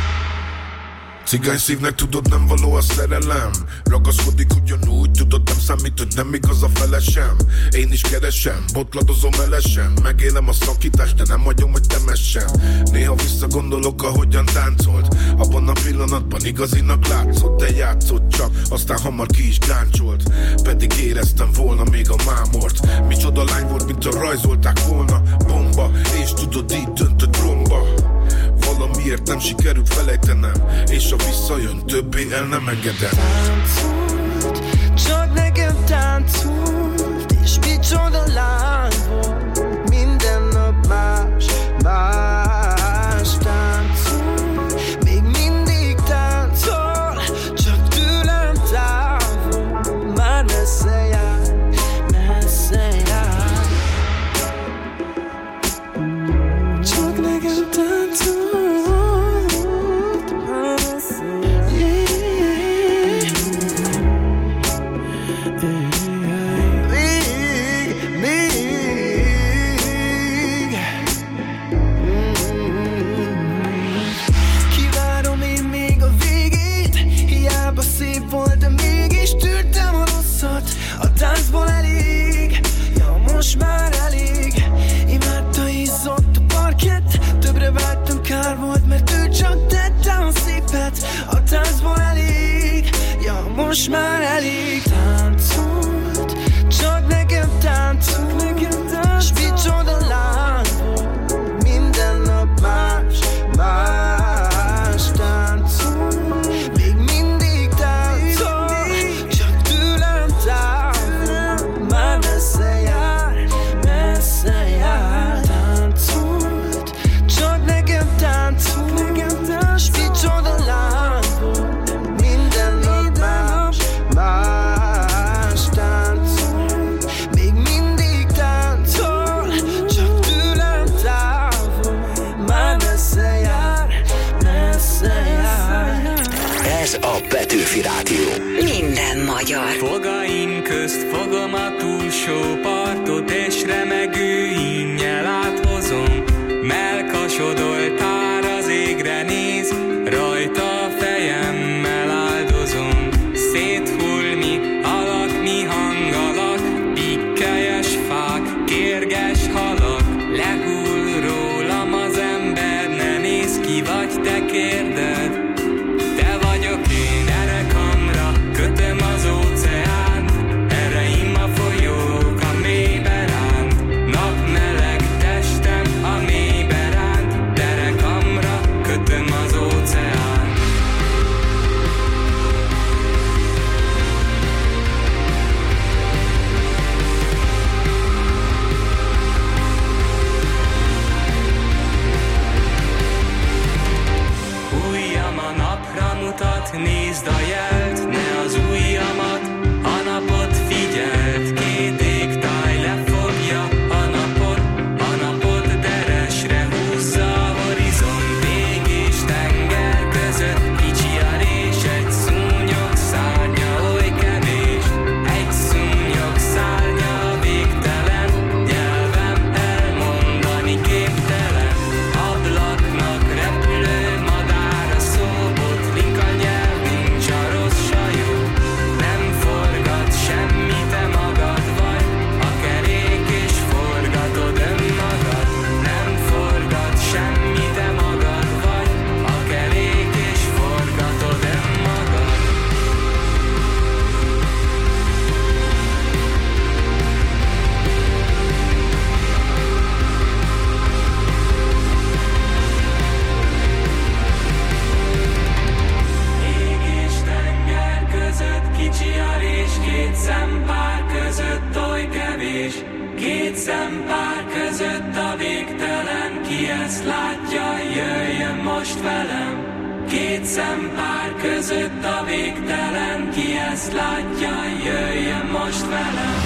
Cigány szívnek tudod, nem való a szerelem, ragaszkodik ugyanúgy, tudod, nem számít, hogy nem igaz a felesem. Én is keresem, botladozom elesen, megélem a szakítást, de nem hagyom, hogy temessen. Néha visszagondolok, ahogyan táncolt, abban a pillanatban igazinak látszott, de játszott csak, aztán hamar ki is gáncsolt. Pedig éreztem volna még a mámort, micsoda lány volt, mint a rajzolták volna. Bomba, és tudod, így döntött romba. Valamiért nem sikerült felejtenem, és ha visszajön, többé el nem engedem. Táncolt, csak nekem táncolt, és micsoda lány volt, minden nap más, más táncol, még mindig táncol, csak tőlem távol, már messze jár, messze jár. Csak nekem táncolt. Táncból elég, ja most már elég. Imádta izzott a parkett, többre vágytam, kár volt, mert ő csak tette a szépet. A táncból elég, ja most már elég. Táncolt, csak nekem táncolt, s micsoda lány volt, minden nap más, más táncol, még mindig táncol, csak tőlem távol, már messze jár, messze jár. Táncolt, csak nekem táncolt, s micsoda lány volt, minden nap más, más táncol, még mindig táncol, csak tőlem távol, már messze jár, messze jár. Ez a Petőfi Rádió. Minden magyar. Fogaim közt fogom a túlsó partot, és remegő ínnyel áthozom. Melkasodoltár az égre néz, rajta a fejemmel áldozom. Széthulmi alakmi hangalak, pikkelyes fák, kérges halak. Lehull rólam az ember, ne néz ki, vagy te kérded. Te vagyok én, erekamra kötöm az óceánt, ereim a folyók a mélybe ránt. Napmeleg testem a mélybe ránt, derekamra kötöm az óceánt. szempár között a végtelen, ki ezt látja, jöjjön most velem. Két szempár között a végtelen, ki ezt látja, jöjjön most velem.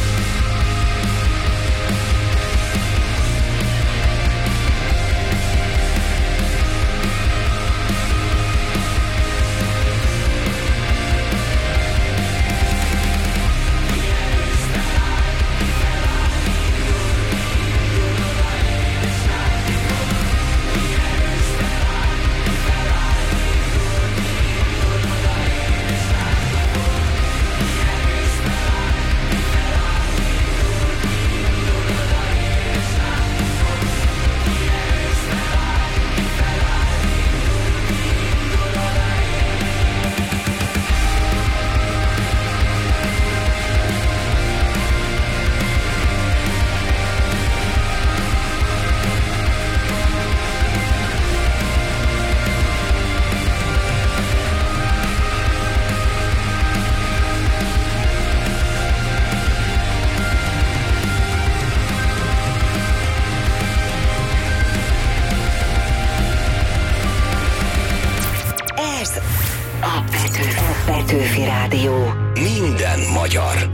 Petőfi Rádió. Minden magyar.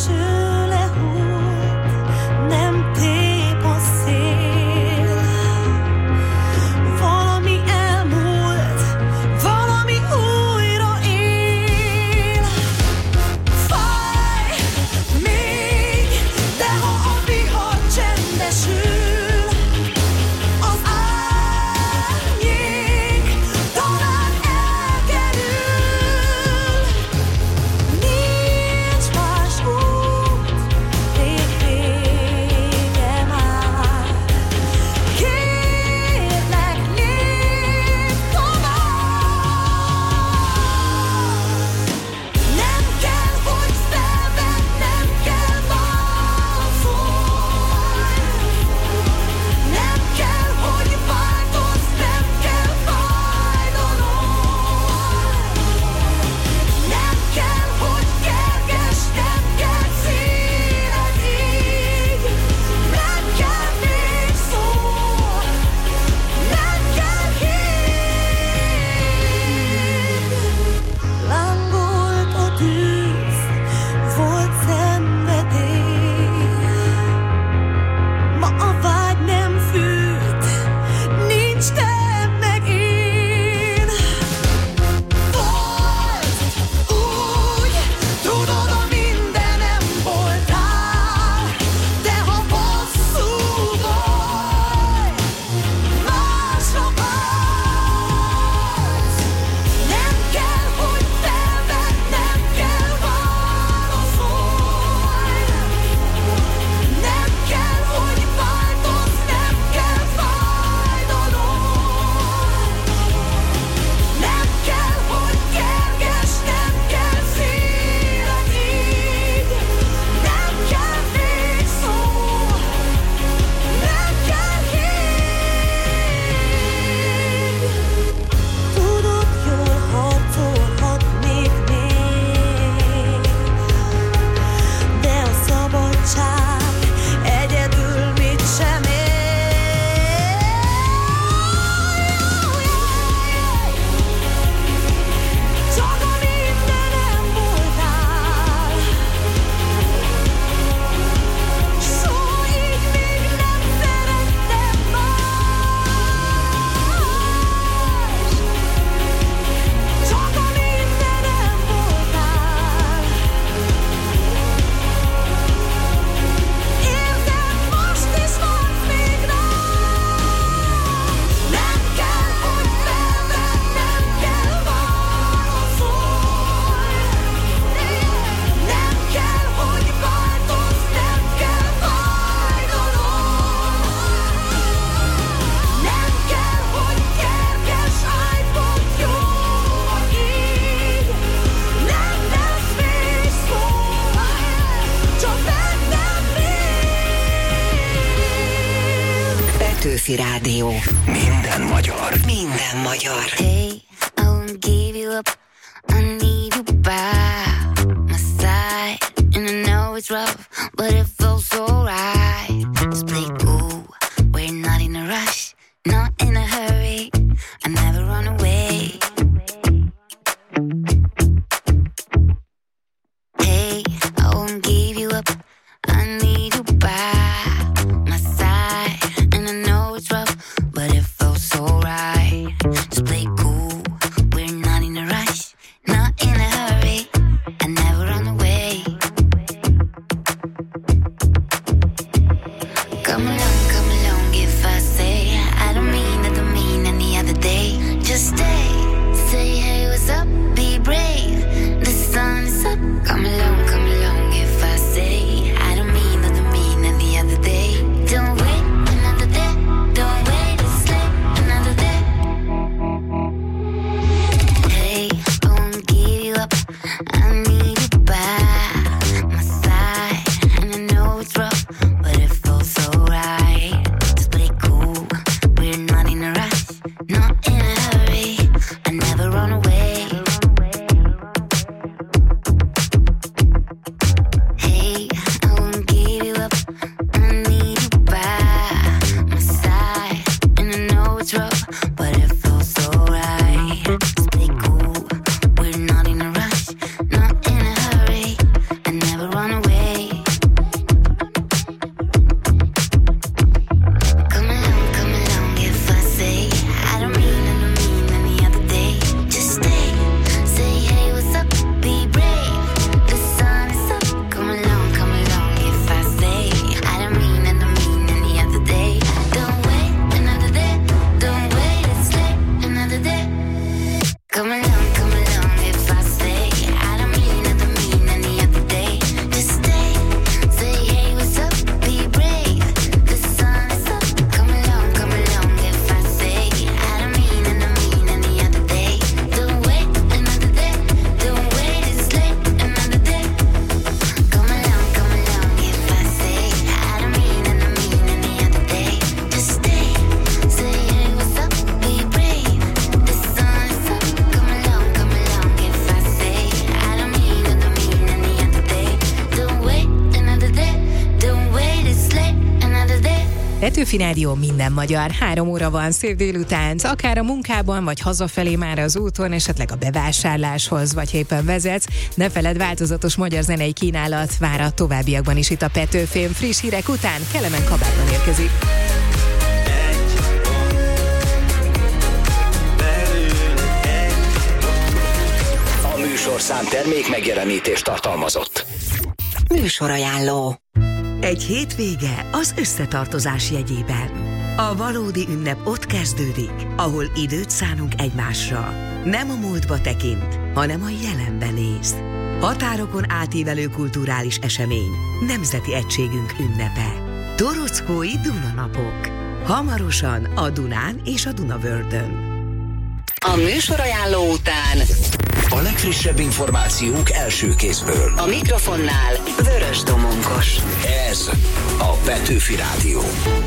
Nem tép a szél. Valami elmúlt, valami újra él. Fáj még, de ha a vihar csendesül, az árnyék talán elkerül. Nincs más út, vége már. Kérlek, lépj tovább. Nem kell, hogy felvedd, nem kell válaszolj. Nem kell, hogy változz, nem kell fájdalom. Nem kell, hogy kerges, nem kell színed így. Nem kell még szó, nem kell híd. Lángolt a tűz, volt szenvedély. Ma a vágy nem fűt, nincs te meg én. Volt úgy, tudod, a mindenem voltál, de ha hosszú vagy, másra állsz. Nem kell, hogy felvedd, nem kell válaszolj. Nem kell, hogy változz, nem kell fájdalom. Nem kell, hogy kerges, nem kell színed így. Nem kell még szó, nem kell híd. Tudod, jól harcolhatnék még, de a szabadság egyedül mit sem ér. Csak a mindenem voltál, soha így még nem szerettem más. Csak a mindenem voltál. Érzem, most is vársz még rám. Nem kell, hogy felvedd, nem kell válaszolj. Nem kell, hogy változz, nem kell fájdalom. Nem kell, hogy kerges, állj pont jó így. Nem lesz még szó, csak bennem légy. Petőfi Rádió. Minden magyar. Minden magyar. Hey, I won't give you up. I need you by my side, and I know it's rough, but it feels so right. Come along if I say I don't mean any other day. Just stay, say hey, what's up, be brave. The sun is up. Come along if I say I don't mean any other day. Don't wait another day, don't wait, it's late another day. Hey, I won't give you up, I need you by my side. And I know it's rough, but it feels so right. Just play cool, we're not in a rush, not in a hurry. I never run away. Hey, I won't give you up, I need you by my side. And I know it's rough, but it feels so right. Just play cool, we're not in a rush, not in a hurry. I never run away. Come along if I say I don't mean any other day. Just stay, say hey, what's up, be brave. The sun is up. Come along if I say I don't mean any other day. Don't wait another day, don't wait, it's late another day. Come along if I say I don't mean any other day. Just stay, say hey, what's up, be brave. The sun is up. Come along if I say I don't mean any other day. Don't wait another day, don't wait, it's late another day. Come along if I say I don't mean any other day. Just stay, say hey, what's up, be brave. The sun is up. Come along if I say I don't mean any other day. Don't wait another day, don't wait, it's late another day. Petőfi Rádió, minden magyar. 3 óra van, szép délután, akár a munkában, vagy hazafelé már az úton, esetleg a bevásárláshoz, vagy éppen vezetsz. Ne feledd, változatos magyar zenei kínálat vár a továbbiakban is itt a Petőfén. Friss hírek után Kelemen kabátban érkezik. A műsorszám termék megjelenítést tartalmazott. Műsorajánló. Egy hétvége az összetartozás jegyében. A valódi ünnep ott kezdődik, ahol időt szánunk egymásra. Nem a múltba tekint, hanem a jelenbe néz. Határokon átívelő kulturális esemény, nemzeti egységünk ünnepe. Torockói Dunanapok. Hamarosan a Dunán és a Dunavördön. A műsorajánló után A legfrissebb információk első kézből. a mikrofonnál Vörös Domonkos. Ez a Petőfi Rádió.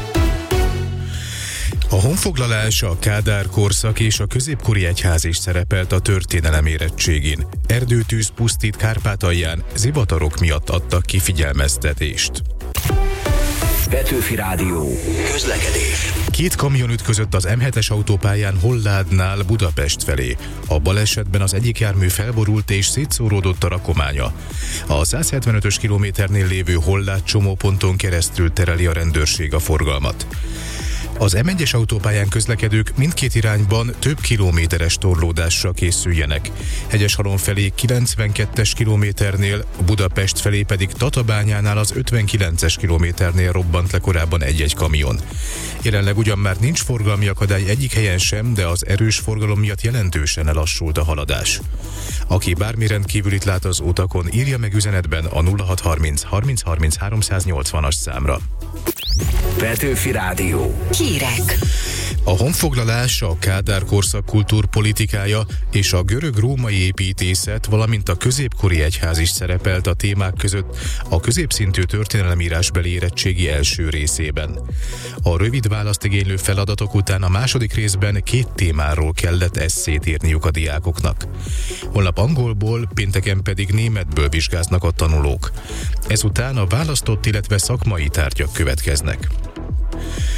A honfoglalás, a Kádár korszak és a középkori egyház is szerepelt a történelem érettségén. Erdőtűz pusztít Kárpátalján, zivatarok miatt adtak ki figyelmeztetést. Petőfi Rádió. Közlekedés. 2 kamion ütközött az M7-es autópályán Holládnál Budapest felé. A balesetben az egyik jármű felborult és szétszóródott a rakománya. A 175-ös kilométernél lévő Hollád csomóponton keresztül tereli a rendőrség a forgalmat. Az M1-es autópályán közlekedők mindkét irányban több kilométeres torlódásra készüljenek. Hegyeshalom felé 92-es kilométernél, Budapest felé pedig Tatabányánál az 59-es kilométernél robbant le korábban egy-egy kamion. Jelenleg ugyan már nincs forgalmi akadály egyik helyen sem, de az erős forgalom miatt jelentősen elassult a haladás. Aki bármi rendkívülit lát az utakon, írja meg üzenetben a 0630 30 30 380-as számra. Petőfi Rádió. Hírek. A honfoglalás, a Kádár korszak kultúrpolitikája és a görög-római építészet, valamint a középkori egyház is szerepelt a témák között a középszintű történelemírásbeli érettségi első részében. A rövid választ igénylő feladatok után a második részben 2 témáról kellett esszét írniuk a diákoknak. Holnap angolból, pénteken pedig németből vizsgáznak a tanulók. Ezután a választott, illetve szakmai tárgyak következnek.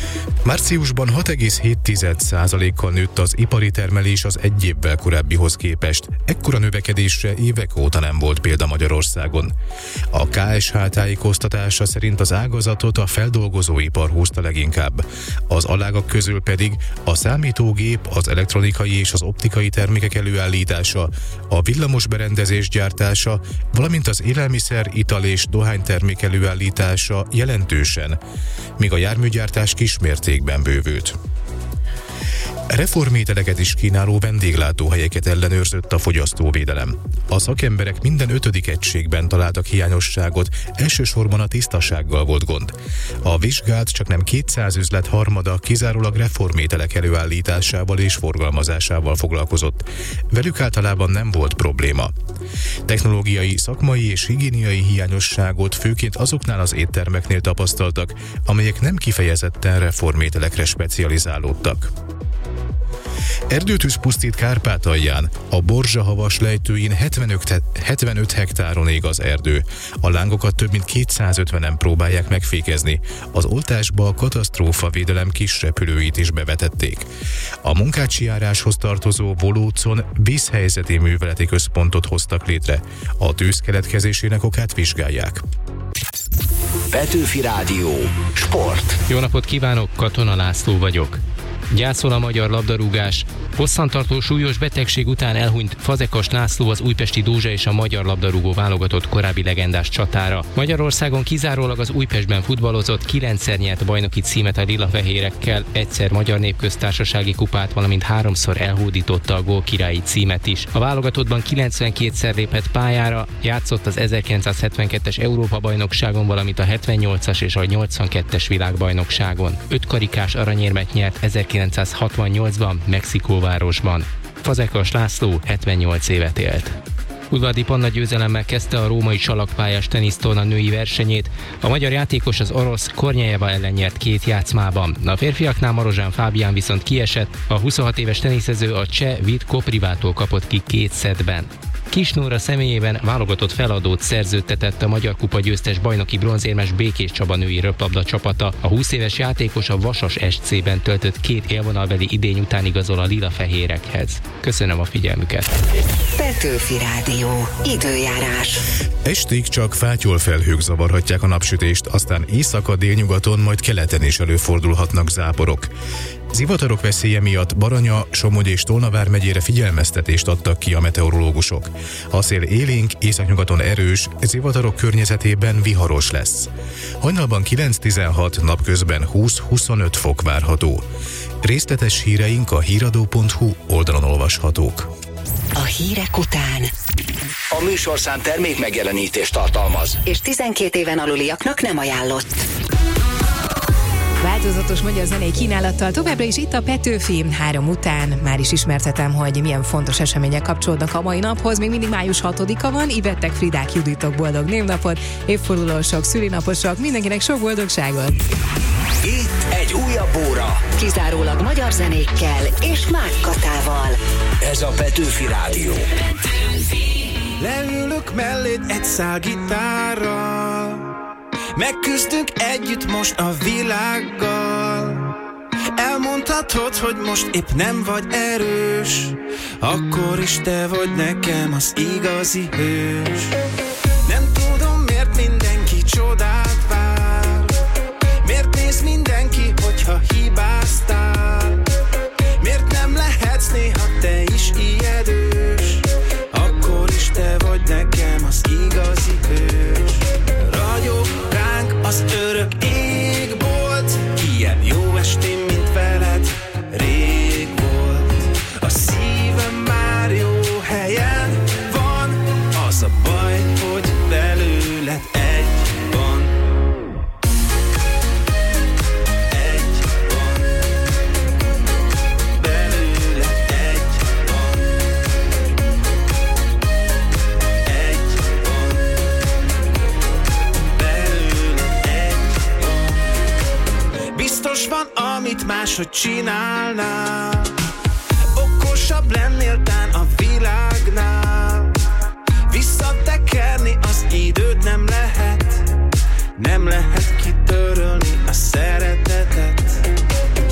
Márciusban 6,7%-kal nőtt az ipari termelés az egy évvel korábbihoz képest. Ekkora növekedésre évek óta nem volt példa Magyarországon. A KSH tájékoztatása szerint az ágazatot a feldolgozóipar húzta leginkább. Az alágak közül pedig a számítógép, az elektronikai és az optikai termékek előállítása, a villamos berendezés gyártása, valamint az élelmiszer, ital és dohánytermék előállítása jelentősen, míg a járműgyártás kismértékben bővült. Reformételeket is kínáló vendéglátóhelyeket ellenőrzött a fogyasztóvédelem. A szakemberek minden 5. egységben találtak hiányosságot, elsősorban a tisztasággal volt gond. A vizsgált csaknem 200 üzlet harmada kizárólag reformételek előállításával és forgalmazásával foglalkozott. Velük általában nem volt probléma. Technológiai, szakmai és higiéniai hiányosságot főként azoknál az éttermeknél tapasztaltak, amelyek nem kifejezetten reformételekre specializálódtak. Erdőtűz pusztít Kárpátalján, a Borzsa-havas lejtőin 75 hektáron ég az erdő. A lángokat több mint 250-en próbálják megfékezni. Az oltásba a katasztrófavédelem kis repülőit is bevetették. A Munkácsi járáshoz tartozó Volócon vízhelyzeti műveleti központot hoztak létre. A tűz keletkezésének okát vizsgálják. Petőfi Rádió. Sport. Jó napot kívánok, Katona László vagyok. Gyászol a magyar labdarúgás. Hosszantartó súlyos betegség után elhunyt Fazekas László, az újpesti Dózsa és a magyar labdarúgó válogatott korábbi legendás csatára. Magyarországon kizárólag az Újpestben futballozott, 9-szer nyert bajnoki címet a lilafehérekkel, egyszer magyar népköztársasági kupát, valamint 3-szor elhódította a gólkirályi címet is. A válogatottban 92-szer lépett pályára, játszott az 1972-es Európa-bajnokságon, valamint a 78-as és a 82-es világbajnokságon. 5 karikás aranyérmet nyert 1968-ban Mexikóvárosban. Fazekas László 78 évet élt. Udvardi Panna győzelemmel kezdte a római salakpályás tenisztorna női versenyét. A magyar játékos az orosz Kornyejeva ellen nyert 2 játszmában. A férfiaknál Marozsán Fábián viszont kiesett, a 26 éves teniszező a cseh Vít Koprivától kapott ki 2 szettben. Kis Nóra személyében válogatott feladót szerződtetett a Magyar Kupa győztes bajnoki bronzérmes Békés Csaba női röplabda csapata. A 20 éves játékos a Vasas SC-ben töltött 2 élvonalbeli idény után igazol a lilafehérekhez. Köszönöm a figyelmüket! Petőfi Rádió. Időjárás. Estig csak fátyolfelhők zavarhatják a napsütést, aztán északa, délnyugaton, majd keleten is előfordulhatnak záporok. Zivatarok veszélye miatt Baranya, Somogy és Tolna vármegyére figyelmeztetést adtak ki a meteorológusok. A szél élénk, északnyugaton erős, zivatarok környezetében viharos lesz. Hajnalban 9-16, napközben 20-25 fok várható. Részletes híreink a híradó.hu oldalon olvashatók. A hírek után A műsorszám termék megjelenítést tartalmaz, és 12 éven aluliaknak nem ajánlott. Változatos magyar zenei kínálattal továbbra is itt a Petőfi. 3 után már is ismertetem, hogy milyen fontos események kapcsolódnak a mai naphoz. Még mindig május 6-a van, Ivettek, Fridák, Juditok boldog névnapot, évfordulósok, szülinaposok, mindenkinek sok boldogságot! Itt egy újabb óra. Kizárólag magyar zenékkel és Mák Katával. Ez a Petőfi Rádió. Leülök melléd egy szál gitárral, megküzdünk együtt most a világgal. Elmondhatod, hogy most épp nem vagy erős, akkor is te vagy nekem az igazi hős. Nem tudom, miért mindenki csodát vár, miért néz mindenki, hogyha hibáztál, miért nem lehetsz néha te is ijedős, akkor is te vagy nekem az igazi hős. Ragyog ránk az örök égbolt, ilyen jó estén, mint veled rég volt. A szívem már jó helyen van, az a baj, hogy belőled egy van. Egy van. Belőled egy van. Egy van. Belőled egy van. Biztos van, amit máshogy csinálnál, okosabb lennél tán a világnál. Visszatekerni az időt nem lehet, nem lehet kitörölni a szeretetet.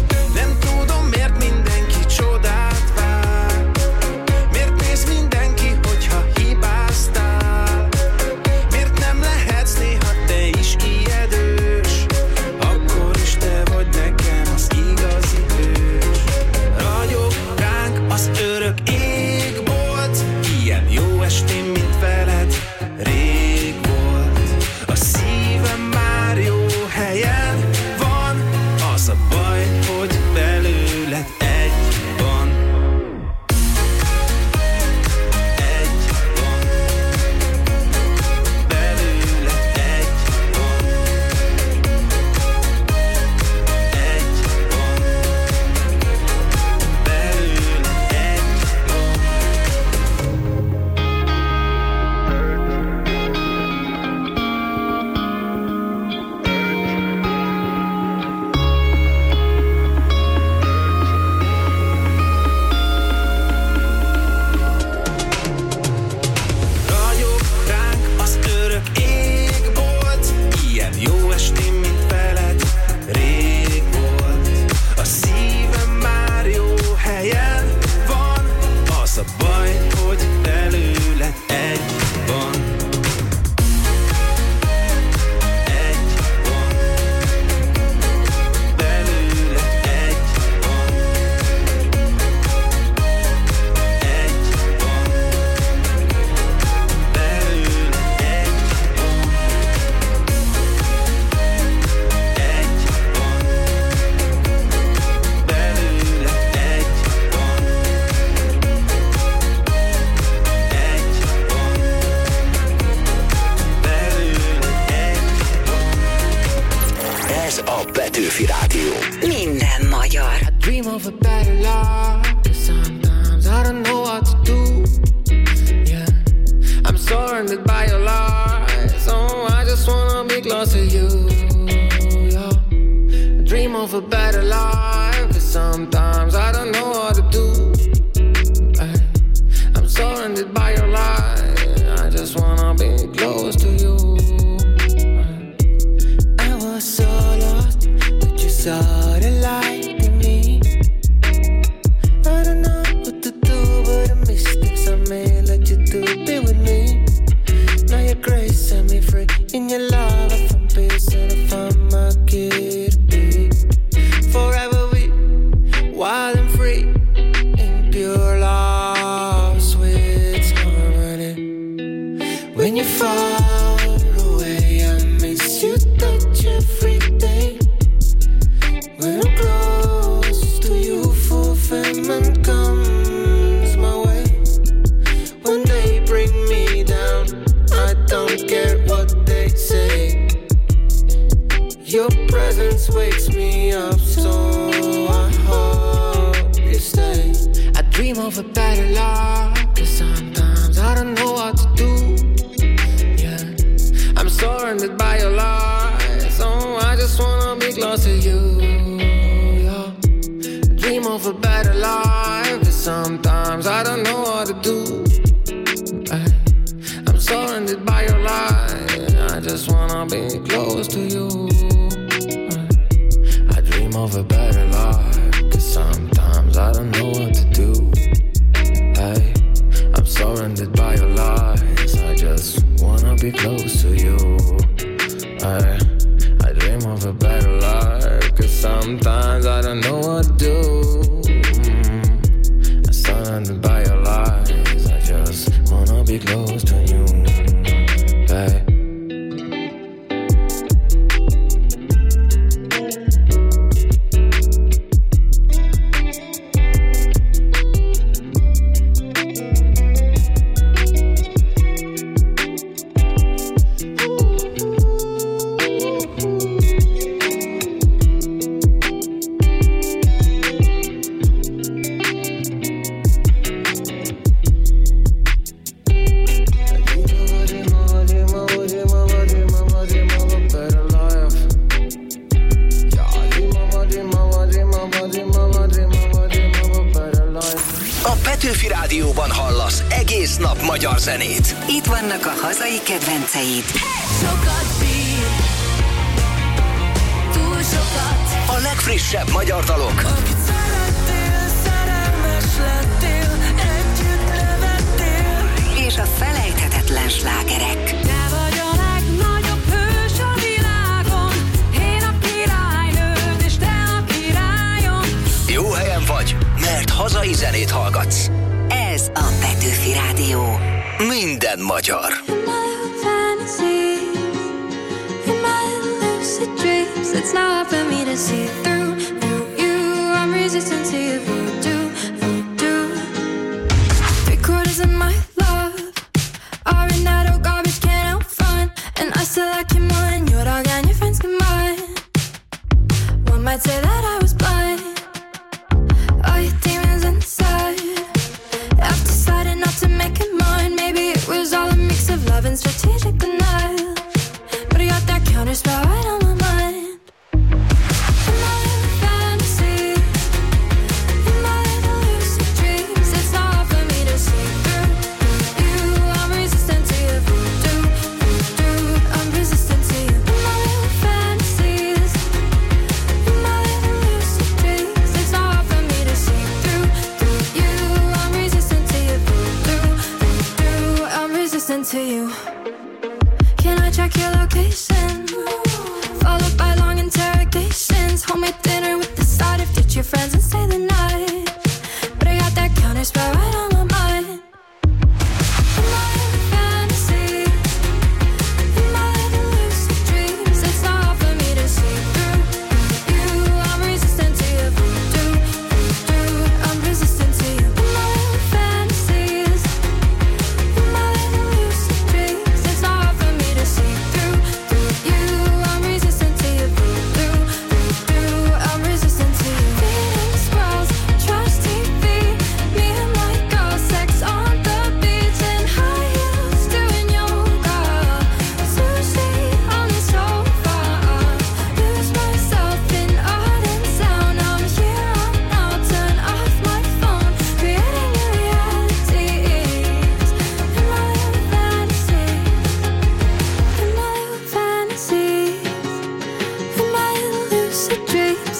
Ez a Petőfi Rádió. Minden magyar. I dream of a better life, 'cause sometimes I don't know what to do. Yeah, I'm surrounded by your lies. Oh, I just wanna be close to you. Yeah, I dream of a better life, 'cause sometimes I don't know what to do. I'm surrounded by your lies. I just wanna be close to you. I was so lost, but you saw the light in me. I don't know what to do, but the mistakes I made, let you do be with me. Now your grace set me free. In your love I found peace, and I found my key to be forever we wild and free in pure love, sweet harmony. When you're far away, I miss you, touch every day. When I'm close to you, fulfillment comes my way. When they bring me down, I don't care what they say. Your presence wakes me up, so I hope you stay. I dream of a better life, 'cause sometimes I don't know what to do. Yeah, I'm surrounded by your lies. Oh, I just wanna be close to you. Yeah, I dream of a better life, 'cause sometimes I don't know what to do. I'm surrounded by your lies. I just wanna be close to you. I dream of a better life, 'cause sometimes I don't know what to do. Hey, I'm surrounded by your lies. I just wanna be close to you. Hey, I dream of a better life, 'cause sometimes I don't know what to do. I'm surrounded by your lies. I just wanna be close to you. Hey. Rádióban hallasz egész nap magyar zenét. Itt vannak a hazai kedvenceid. Sokat bír, túl sokat. A legfrissebb magyar dalok. Akit szerettél, szerelmes lettél, együtt nevettél. És a felejthetetlen slágerek. Te vagy a legnagyobb hős a világon, én a királynőd, és te a királyom. Jó helyen vagy, mert hazai zenét hallgatsz. Ez a Petőfi Rádió. Minden magyar. It's not hard for me to see through you. I'm resistant to your voodoo. 3/4 of my love are in that old garbage can out front, and I still like you more than your dog and your friends combined. One might say that I was blind. All your demons inside, I've decided not to make it mine. Maybe it was all a mix of love and strategic denial, but I got that counter spell right on my mind.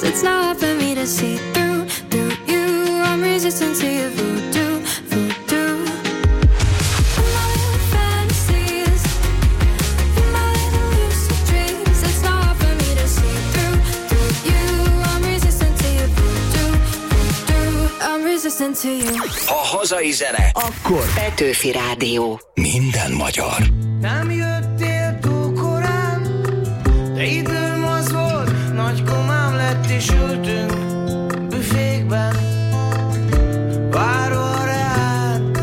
dreams. It's not hard for me to see through you. I'm resistant to your voodoo. My little fantasies, my little lucid dreams. It's not hard for me to see through you. I'm resistant to your voodoo. I'm resistant to you. Ha hazai zene, akkor Petőfi Rádió. Minden magyar. Nem jöttél túl korán, de időm az volt, nagy komám lett és ültünk büfékben, várva rád,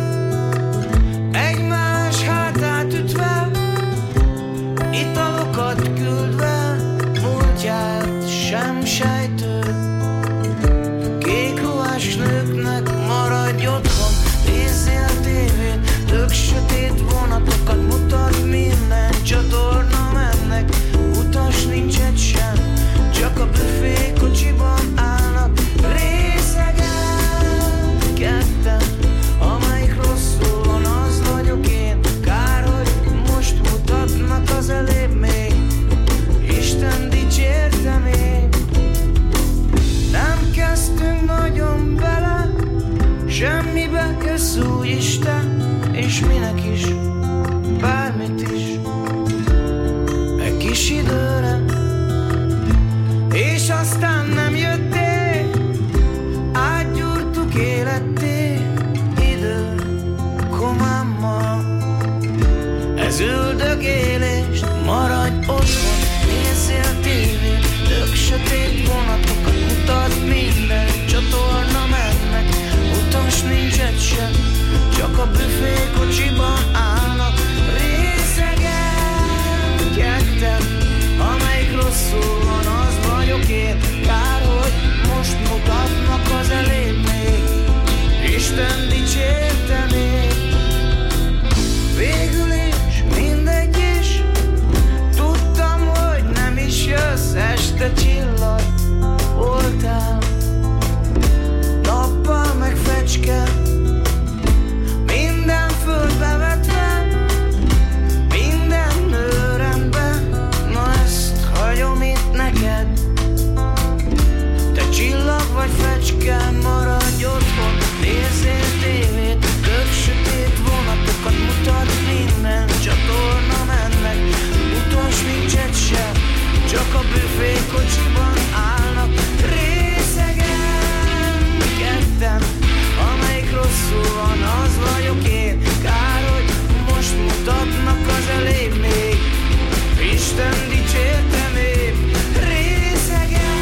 egymás hátát ütve, italokat küldve, múltját sem sejtő. Kék ruhás nőknek maradj otthon, nézzél tévét, tök sötét vonatokat mutat, minden csatorna mennek, utas nincs egy sem, csak a büfé kocsiban állnak részegen, ketten, amelyik rosszul van, az vagyok én, kár, hogy most mutatnak az elébb még, Isten dicsérte még. Nem kezdtünk nagyon bele, semmibe jössz úgy Isten, és minek is, bármit is, egy kis időre, és aztán nem jöttél, átgyúrtuk életté, idő komámmal, ez üldögélést, maradj otthon, nézzél tévét, tök sötét vonatokat mutat, minden csatorna mennek, utas nincs egy sem, csak a büfé kocsiban állnak részegen, ketten, amelyik rosszul van, az vagyok én, kár, hogy most mutatnak az elébb még, Isten dicsérte még. Végül is mindegy is, tudtam, hogy nem is jössz, este csillag voltál, nappal meg fecske, minden földbe vetve, minden nő rendben, na ezt hagyom itt neked. Te csillag vagy fecske, maradj otthon, nézzél tévét, tök sötét vonatokat mutat, minden csatorna mennek, utas nincs egy sem, csak a büfé kocsiban állnak részegen, ketten, amelyik rosszul van, az vagyok én, kár, hogy most mutatnak az elébb még, Isten dicsérte még, részegen,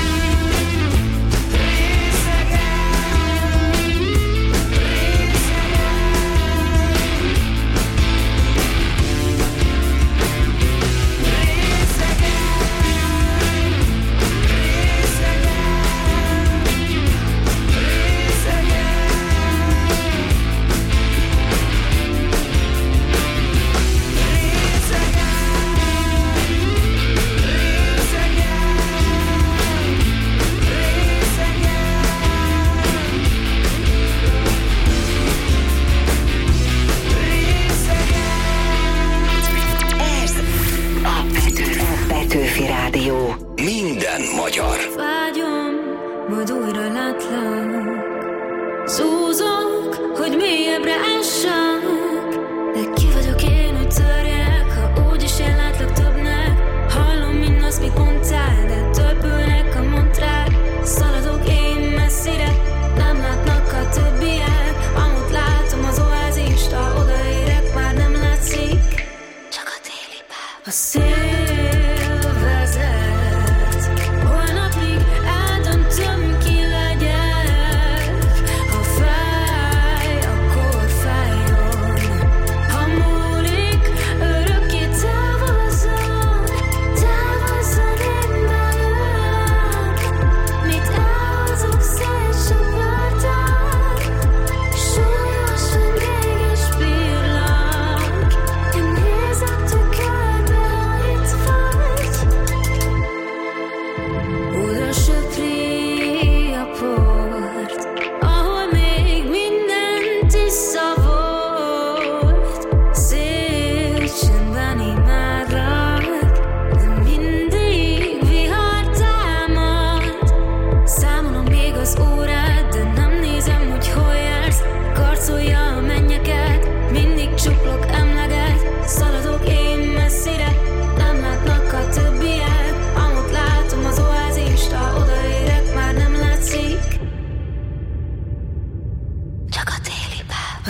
Petőfi Rádió. Minden magyar. Vágyom, majd újra látlak, zúzok, hogy mélyebbre essak, de ki vagyok én, hogy törjek, ha úgyis én látlak többnek. Hallom mindazt, mit mondtál, de törpülnek a montrák. Szaladok én messzire, nem látnak a többiek, amúgy látom az oázista, odaérek, már nem látszik, csak a téli báb. A szél vezet, holnapig eldöntöm, ki legyek. Ha fáj, akkor fájjon,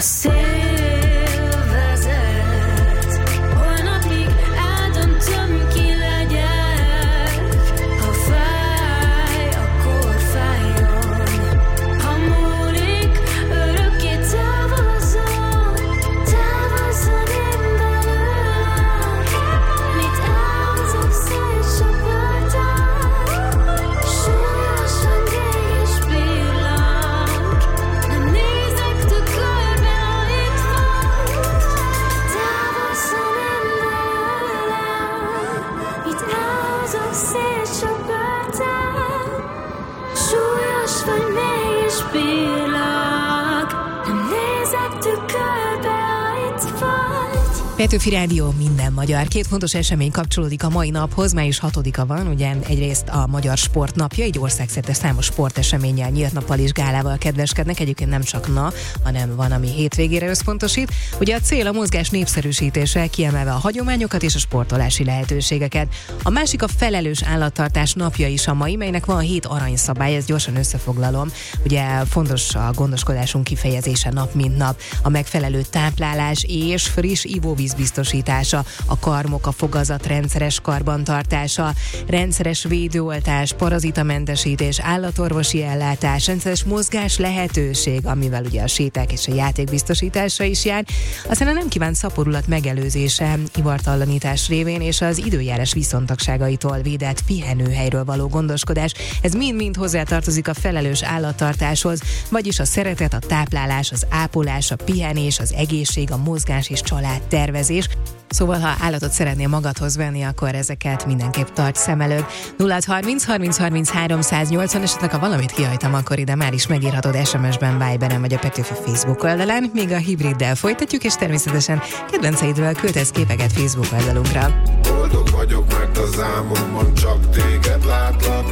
Petőfi Rádió, minden magyar. Két fontos esemény kapcsolódik a mai naphoz. Május 6-a van, ugye egyrészt a Magyar Sport Napja, egy országszerte számos sporteseménnyel, nyílt nappal és gálával kedveskednek. Egyébként nem csak hanem van, ami hétvégére összpontosít. Ugye a cél a mozgás népszerűsítése, kiemelve a hagyományokat és a sportolási lehetőségeket. A másik a felelős állattartás napja is a mai, melynek van 7 aranyszabály, ezt gyorsan összefoglalom. Ugye fontos a gondoskodásunk kifejezése nap mint nap, a megfelelő táplálás és friss ivóvíz biztosítása, a karmok, a fogazat rendszeres karbantartása, rendszeres védőoltás, parazitamentesítés, állatorvosi ellátás, rendszeres mozgás lehetőség, amivel ugye a séták és a játék biztosítása is jár, aztán a nem kívánt szaporulat megelőzése, ivartalanítás révén és az időjárás viszontagságaitól védett pihenőhelyről való gondoskodás, ez mind-mind hozzátartozik a felelős állattartáshoz, vagyis a szeretet, a táplálás, az ápolás, a pihenés, az egészség, a mozgás és családtervezés. Szóval, ha állatot szeretnél magadhoz venni, akkor ezeket mindenképp tarts szem előtt. 0630 30 30 380, esetleg ha valamit kihajtam, akkor ide már is megírhatod SMS-ben, Viberen vagy a Petőfi Facebook oldalán, még a hibriddel folytatjuk, és természetesen kedvenceidről küldhetsz képeket Facebook oldalunkra. Boldog vagyok, mert az álmomban csak téged látlak.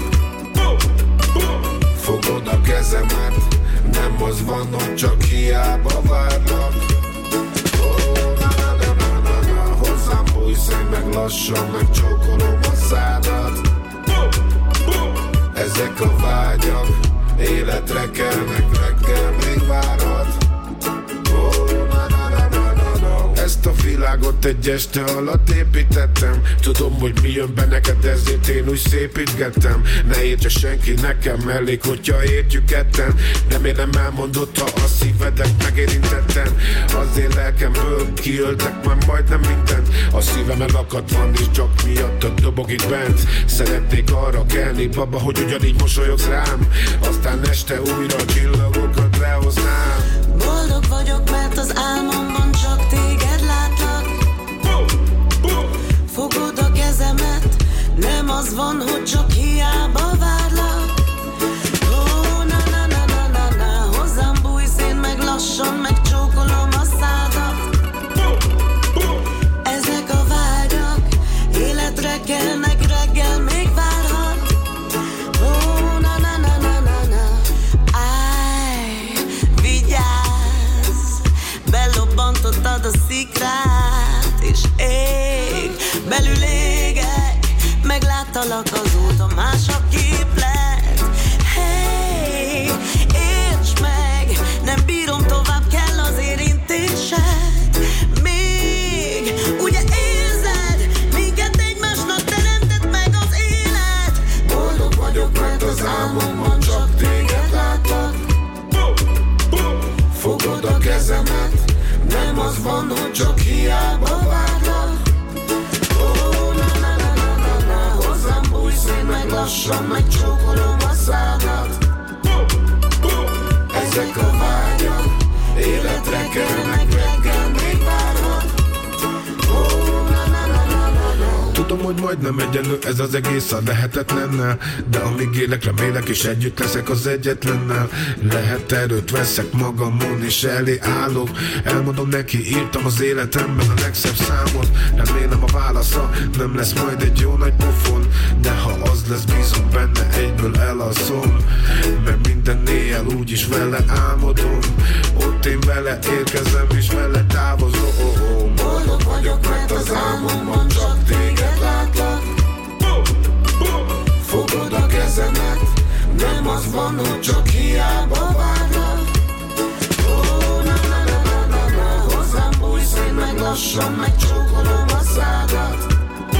Fogod a kezemet, nem az van, hogy csak hiába várlak. Szép meg lassan, meg csókolom a szádat. Ezek a vágyak életre kelnek, reggel még várhat. Ezt a világot egy este alatt építettem. Tudom, hogy mi jön be neked, ezért én úgy szépítgettem. Ne értse senki nekem, elég, hogyha értjük ketten. Remélem elmondott, ha a szívedet megérintettem. Azért lelkemből kiöltek már majdnem mindent. A szívem elakadt van, és csak miattad dobog itt bent. Szeretnék arra kelni, baba, hogy ugyanígy mosolyogsz rám. Aztán este újra a csillagokat lehoznám. Boldog vagyok, mert az álmomban csak téged látlak. Fogod a kezemet, nem az van, hogy csak hiába várlak. Oh, na, hozzám bújsz, én meg lassan megcsókolom a szádat. Ezek a vágyak életre kelnek, reggel még várhat. Oh, na. Állj, vigyázz, belobbantottad a szikrát, és ég, belül égek, megláttalak azóta más a képlet. Hey, értsd meg, nem bírom tovább, kell az érintésed. Még, ugye érzed, minket egymásnak teremtett meg az élet. Boldog vagyok, mert az álmomban csak téged látlak. Fogod a kezemet, nem az van, hogy csak hiába várlak. Oh, na, hozzám bújsz, én meg lassan megcsókolom a szádat. Ezek a vágyak életre kelnek, reggel még várhat. Oh, na. Tudom, hogy majdnem egyenlő ez az egész a lehetetlennel, de amíg élek, remélek és együtt leszek az egyetlennel. Lehet erőt veszek magamon és elé állok. Elmondom neki, írtam az életemben a legszebb számot. Remélem a válasza nem lesz majd egy jó nagy pofon, de ha az lesz, bízom benne, egyből elalszom. Mert minden éjjel úgyis vele álmodom. Ott én vele érkezem és vele távozom. Boldog vagyok, mert az álmomban csak téged látlak. Fogod a kezemet, nem az van, hogy csak hiába várlak. Oh, na, lassan megcsókolom a szádat.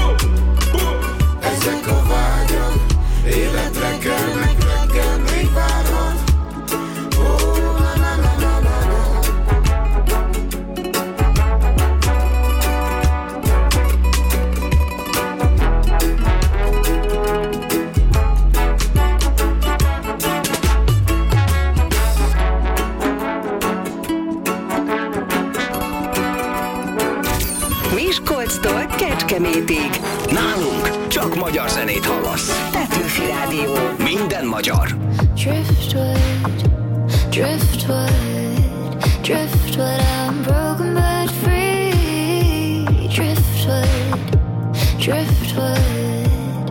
Ezek a vágyak, életre kell, meg reggel még várhat. Miskolctól Kecskemétig. Nálunk csak magyar zenét hallasz. Petőfi Rádió. Minden magyar. Driftwood, driftwood, driftwood, I'm broken but free. Driftwood, driftwood.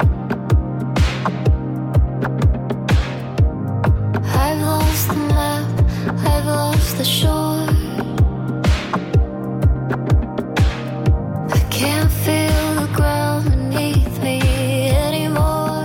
I've lost the map, I've lost the shore. I can't feel the ground beneath me anymore.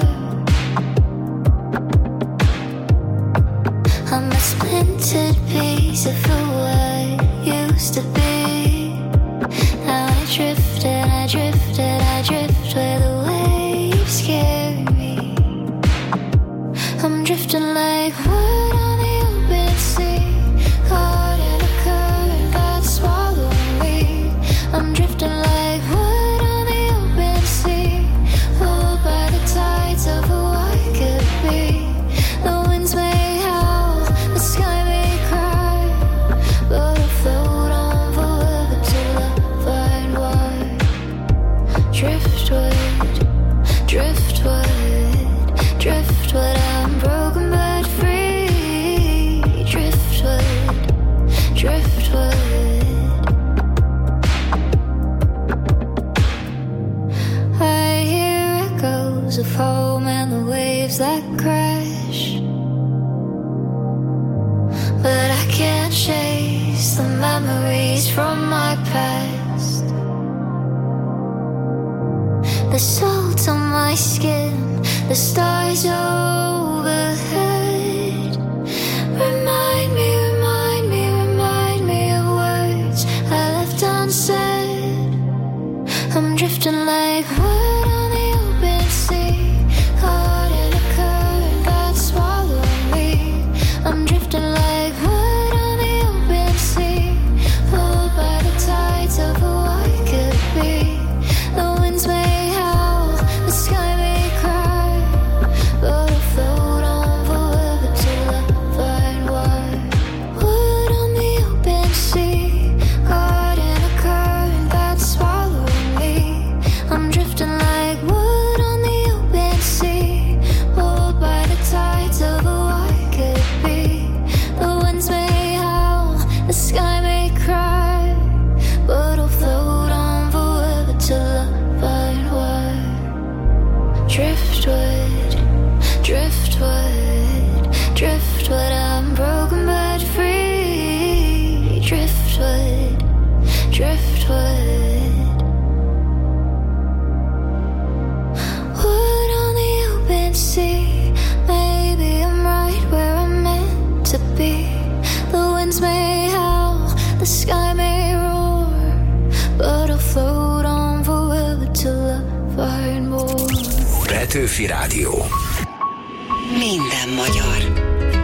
I'm a splintered piece of who I used to be. Now I drift and I drift and I drift where the waves carry me. I'm drifting like wood on the open sea, caught in a current that's swallowing me. I'm drifting like wood on the open sea, pulled by the tides of who I could be. The winds may howl, the sky may cry, but I'll float on forever till I find why. Driftwood, driftwood, driftwood, I'm broken but free. Driftwood, driftwood. I hear echoes of home and the waves that crash, but I can't chase the memories from my past. The salt on my skin, the stars overhead. Remind me, remind me, remind me of words I left unsaid. I'm drifting like wood on the open sea, caught in a current that's swallowing me. I'm drifting like wood on the open sea, pulled by the tides of who I could be. The winds may howl, the sky may cry, but I'll float on forever till I find why. Wood on the open sea, caught in a current that's swallowing me. I'm drifting like wood on the open sea, pulled by the tides of who I could be. The winds may howl, the sky may cry, but I'll float on forever till I find why. Driftwood, driftwood, driftwood, I'm broken but free. Driftwood, driftwood. Wood on the open sea, maybe I'm right where I'm meant to be. The winds may howl, the sky may roar, but I'll float on forever till I find more. Petőfi Rádió. Minden magyar.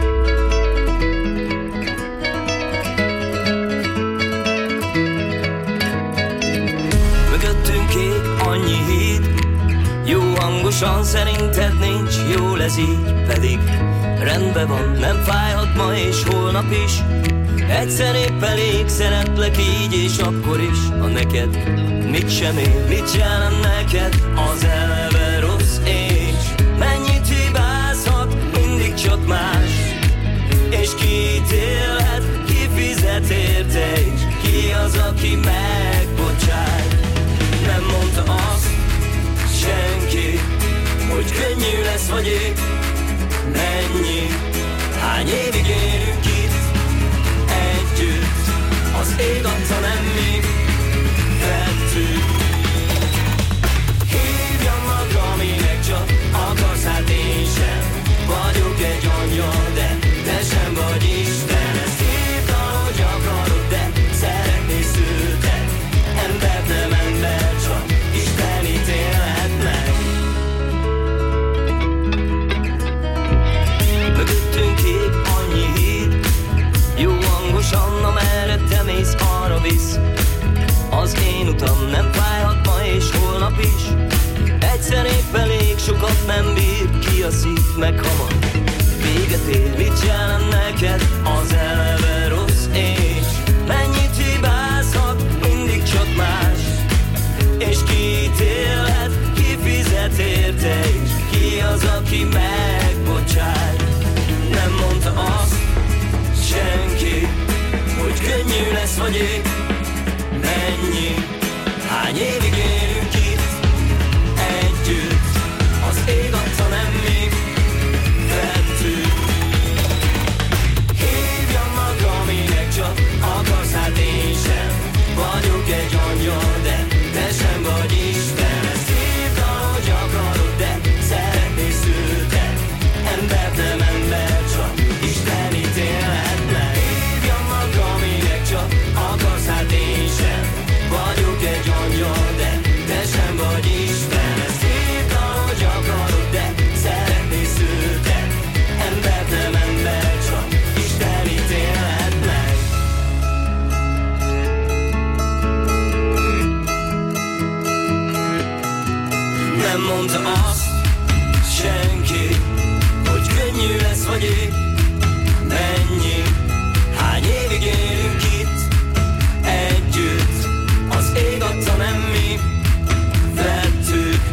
Mögöttünk kék annyi híd, jó hangosan szerinted nincs, jól ez így, pedig rendben van, nem fájhat ma és holnap is. Egyszer épp elég, szeretlek így és akkor is. A neked mit sem ér, mit jelent neked az eleve rossz és mennyit hibázhat, mindig csak más. És ki ítélhet, ki fizet érte, és ki az, aki megbocsát. Nem mondta azt senki, hogy könnyű lesz vagy épp mennyi. Hány évig érünk itt együtt, az ég adta, nem mi vettük. Hívjanak, aminek csak akarsz, hát én sem vagyok egy angyal, de te sem vagy Isten. Ezt hívd, ahogy akarod, de szeretni szültek. a szív meghamar. Véget ér, mit jelent neked az eleve rossz és mennyit hibázhat, mindig csak más. És ki ítélhet, ki fizet érte, és ki az, aki megbocsát. Nem mondta azt senki, hogy könnyű lesz vagy épp. Mennyi, hány évig élünk itt együtt, az ég adta, nem mi vettük. Hívjam magam, minek csak akarsz, hát én sem vagyok egy angyal, de te sem vagy Isten. Ezt hívd, ahogy akarod, de szeretnél szültet. Embert nem ember, csak Isten ítélhet meg. Hívjam magam, minek csak akarsz, hát én sem vagyok egy angyal, de te sem vagy Isten. Ezt hívd, ahogy akarod, de szeretnél szültet. Embert nem ember, csak Isten ítélhet meg. Nem mondta azt senki, hogy könnyű lesz vagy épp. Mennyi, hány évig élünk itt együtt, az ég adta, nem mi vettük.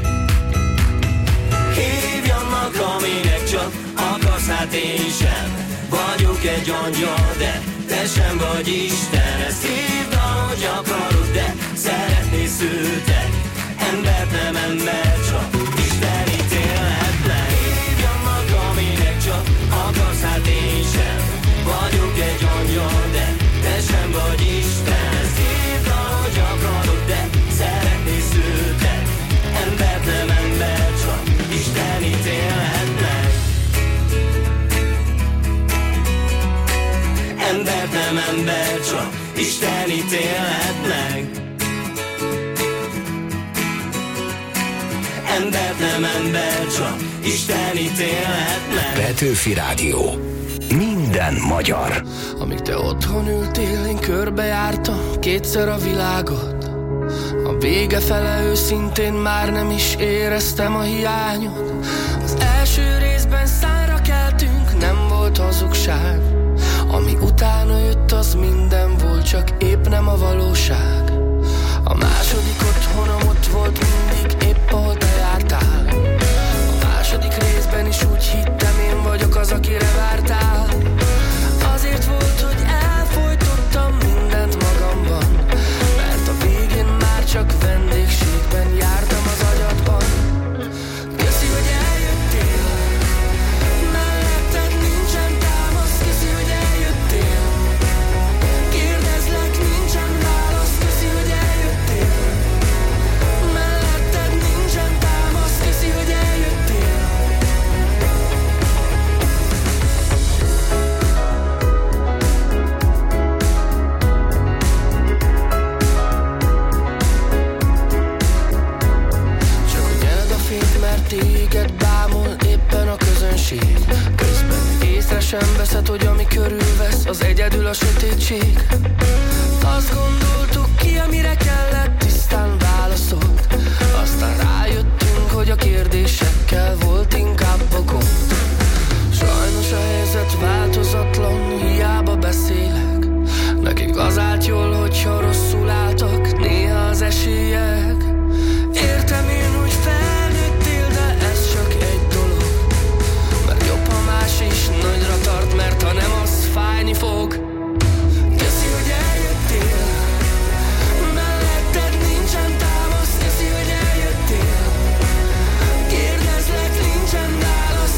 Hívjam magam, minek csak akarsz, hát én sem vagyok egy angyal, de te sem vagy Isten. Ezt hívd, ahogy akarod, de szeretnél szültek. Embert nem ember, csak Isten ítélhet meg. Hívjam magam, minek csak akarsz, hát én sem vagyok egy angyal, de te sem vagy Isten. Ezt hívd, ahogy akarod, de szeretnél szültek. Embert nem ember, csak Isten ítélhet meg. Embert nem ember, csak Isten ítélhet meg. Embert nem ember, csak Isten ítélhet meg. Petőfi Rádió. Minden magyar. Amíg te otthon ültél, én körbejártam kétszer a világot. A vége fele őszintén már nem is éreztem a hiányod. Az első részben szárra keltünk, nem volt hazugság. Ami utána jött, az minden volt, csak épp nem a valóság. A második otthonom ott volt mindig, épp ahol te jártál. A második részben is úgy hittem, én vagyok az, akire vártál. Azért volt, hogy elfojtottam mindent magamban, mert a végén már csak vendégségben jártam az agyadban. Köszi, hogy eljöttél, melletted nincsen támasz. Köszi, hogy eljöttél, kérdezlek, nincsen válasz. Köszi, hogy eljöttél, melletted nincsen támasz. Köszi, hogy eljöttél. Csak hogy nyeld a fényt, mert téged bámul éppen a közönség. Közben észre sem veszed, hogy ami körülvesz, az egyedül a sötétség. Azt gondoltuk, ki amire kellett, tisztán válaszolt. Aztán rájöttünk, hogy a kérdésekkel volt inkább a gond. Sajnos a helyzet változatlan, hiába beszélek. Nekik az állt jól, hogyha rosszul álltak néha az esélyek. Értem én, hogy felnőttél, de ez csak egy dolog. Mert jobb, ha más is nagyra tart, mert ha nem, az fájni fog. Köszi, hogy eljöttél, melletted nincsen támasz. Köszi, hogy eljöttél, kérdezlek, nincsen válasz.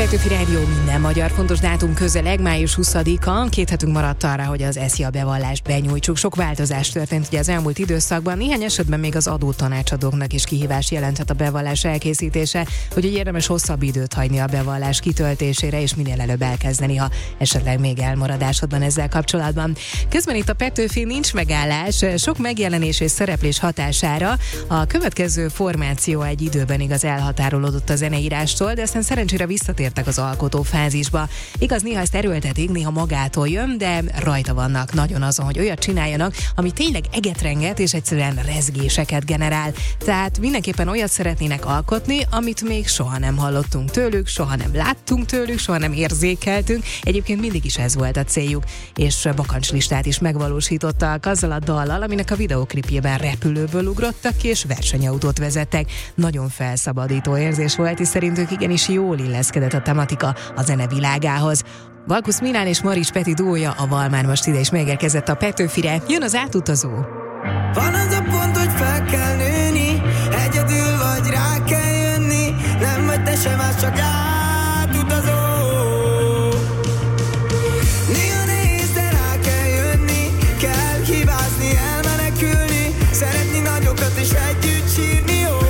Petőfi Rádió, minden magyar fontos dátum közeleg, május 20-a. 2 hetünk maradt arra, hogy az SZIA bevallást benyújtsuk. Sok változás történt ugye az elmúlt időszakban. Néhány esetben még az adótanácsadóknak is kihívás jelenthet a bevallás elkészítése, úgyhogy érdemes hosszabb időt hagyni a bevallás kitöltésére, és minél előbb elkezdeni, ha esetleg még elmaradásod van ezzel kapcsolatban. Közben itt a Petőfin nincs megállás, sok megjelenés és szereplés hatására a következő formáció egy időben igaz elhatárolódott a zeneírástól, de aztán szerencsére visszatértek az alkotó fázisba. Igaz, néha ezt erőltetik, néha magától jön, de rajta vannak nagyon azon, hogy olyat csináljanak, ami tényleg egetrenget és egyszerűen rezgéseket generál. Tehát mindenképpen olyat szeretnének alkotni, amit még soha nem hallottunk tőlük, soha nem láttunk tőlük, soha nem érzékeltünk. Egyébként mindig is ez volt a céljuk, és bakancslistát is megvalósítottak azzal a dallal, aminek a videóklipjében repülőből ugrottak ki, és versenyautót vezettek. Nagyon felszabadító érzés volt, és szerintük igenis jól illeszkedett a tematika a zene világához. Valkusz Milán és Marics Peti duója, a Val már most ide is megérkezett a Petőfire. Jön az átutazó. Van az a pont, hogy fel kell nőni, egyedül vagy rá kell jönni, nem vagy te sem, az csak átutazó. Néha nehéz, de rá kell jönni, kell hibázni, elmenekülni, szeretni nagyokat és együtt sírni.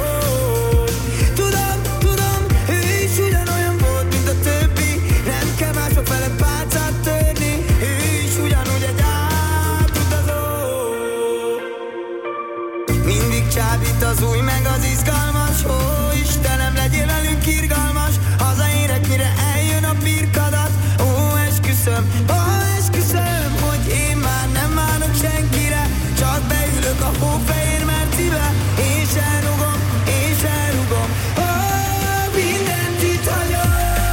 Csábít az új, meg az izgalmas. Ó, Istenem, legyél velünk irgalmas. Hazaérek, mire eljön a birkadat. Ó, esküszöm, hogy én már nem várok senkire. Csak beülök a hófehér mercibe, és elrugom. Ó, mindent itt hagyom.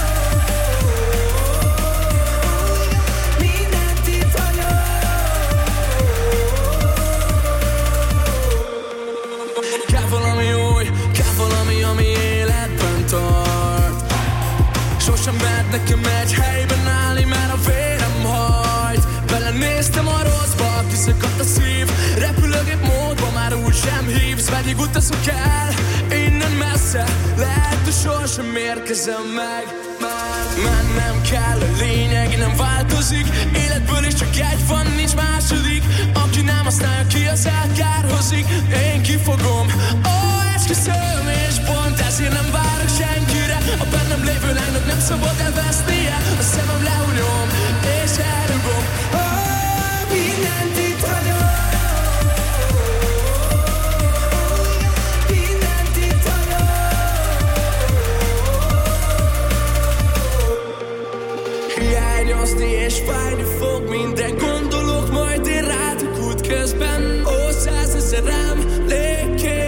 Ami életben tart. Sosem mert nekem egy helyben állni, mert a vérem hajt. Belenéztem a rosszba, kiszakadt a szív. Repülőgép módba már úgy sem hívsz, pedig utazok el innen messze. Lehet, hogy sosem érkezem meg. Mennem kell, a lényeg nem változik. Életből is csak egy van, nincs második. Aki nem használja ki, az elkárhozik. Én kifogom, esküszöm, és pont ezért nem várok senkire. A bennem lévő lánynak nem szabad elvesznie. A szemem lehunyom, és elrugom. Mindent itt hagyom. Mindent itt hagyom. Hiányozni és fájni fog minden. Gondolok majd én rátok útközben. Ó, 100 000 emlékét.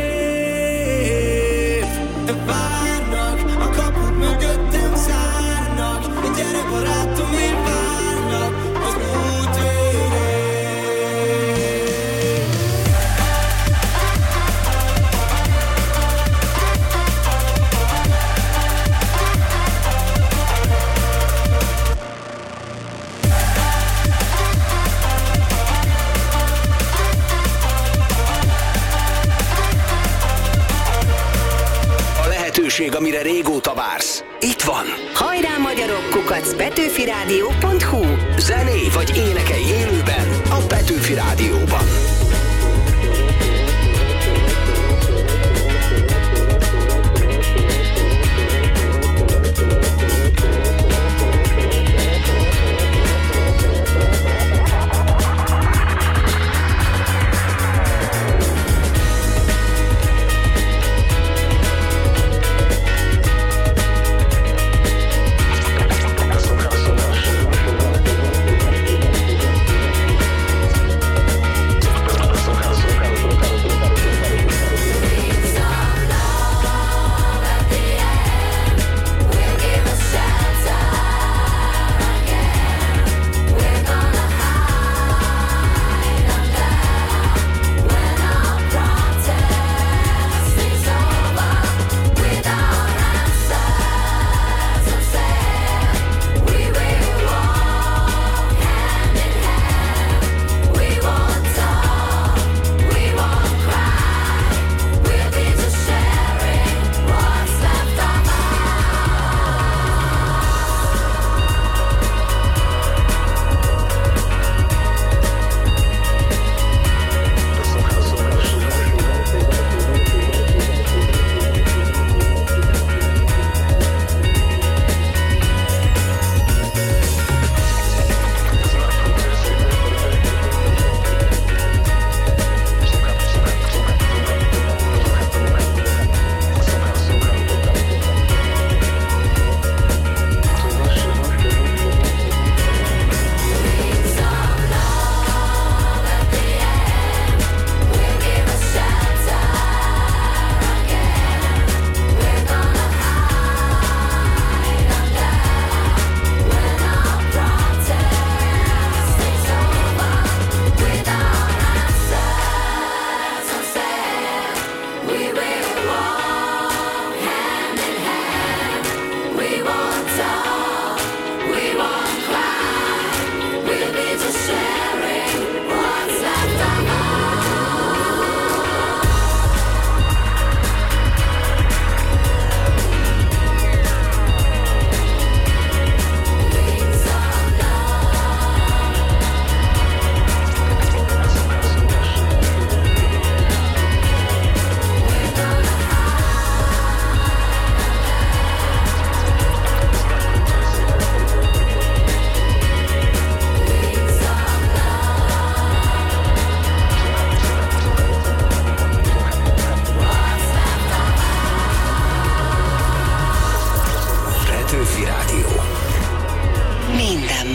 Várnak, a kaput mögöttem zárnak. Gyere barátom, én várnak az út végén. Amire régóta vársz. Itt van. Hajrá magyarok, @petőfirádió.hu. Zené vagy énekelj élőben a Petőfi Rádióban.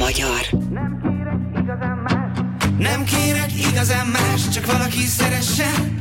magyar. Nem kérek igazán más, csak valaki szeressen.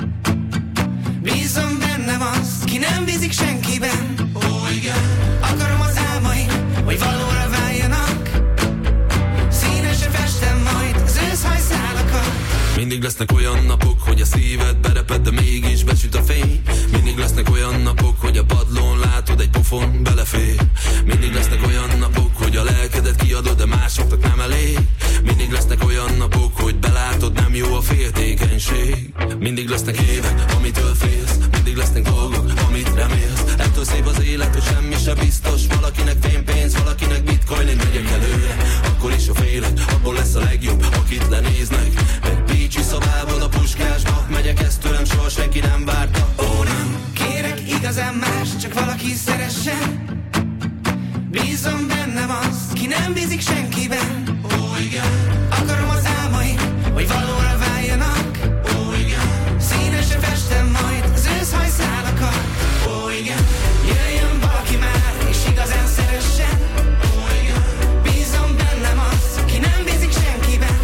Bízom bennem az, ki nem bízik senkiben. Akarom az álmaim, hogy valóra váljanak. Színesen festem majd az őszhajszálakat. Mindig lesznek olyan napok, hogy a szíved bereped, de mégis besüt a fény. Mindig lesznek olyan napok, hogy a padlón látod egy pofon belefér. Mindig lesznek olyan napok, hogy a lelkedet kiadod, de másoknak nem elég. Mindig lesznek olyan napok, hogy belátod, nem jó a féltékenység. Mindig lesznek évek, amitől félsz. Mindig lesznek dolgok, amit remélsz. Ettől szép az élet, hogy semmi se biztos. Valakinek fémpénz, valakinek bitcoin. Én megyek előre, akkor is a félek. Abból lesz a legjobb, akit lenéznek. Egy Pécsi szobában a Puskásba megyek, ezt tőlem soha senki nem várta. Ó, nem kérek igazán más, csak valaki szeressen. Bízom bennem az, ki nem bízik senkiben. Akarom az álmaim, hogy valóra váljanak. Színesen festem majd az őszhajszálakat. Jöjjön valaki már, és igazán szeressen. Bízom bennem az, ki nem bízik senkiben.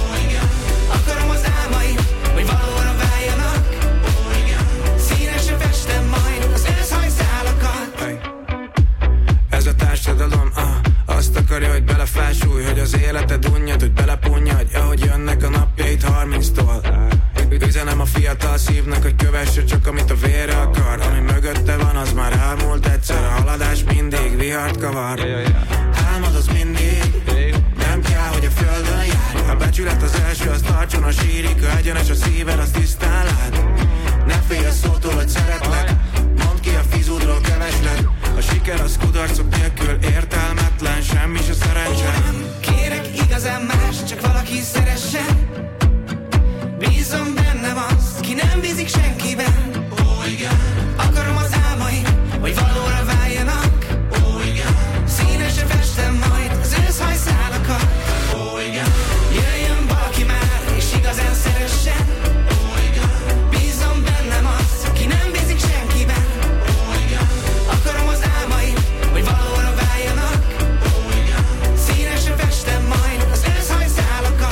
Akarom az álmaim, hogy valóra váljanak. Színesen festem majd az őszhajszálakat. Ez a társadalom, azt akarja, hogy belefásulj, hogy az életed unjad, hogy belepunjadj, ahogy jönnek a napjait 30-tól. Üzenem a fiatal szívnek, hogy kövesse csak amit a vére akar. Ami mögötte van, az már elmúlt egyszer. A haladás mindig vihart kavar. Álmod az mindig, nem kell, hogy a földön járj. A becsület az első, az tartson a sírig. Ha egyenes a szíved, az tisztán lát. Ne félj a szótól, hogy szeretlek. Mondd ki a fizudról keveslek. A siker az kudarcok nélkül értelmetlen. Semmi se szerencse. Kérek igazán más, csak valaki szeressen. Bízom bennem az, ki nem bízik senkiben. Akarom az álmaim, hogy valóra váljanak. Színesen festem majd az őszhajszálakat. Jöjjön valaki már, és igazán szeressen. Bízom bennem az, ki nem bízik senkiben. Akarom az álmaim, hogy valóra váljanak. Színesen festem majd az őszhajszálakat.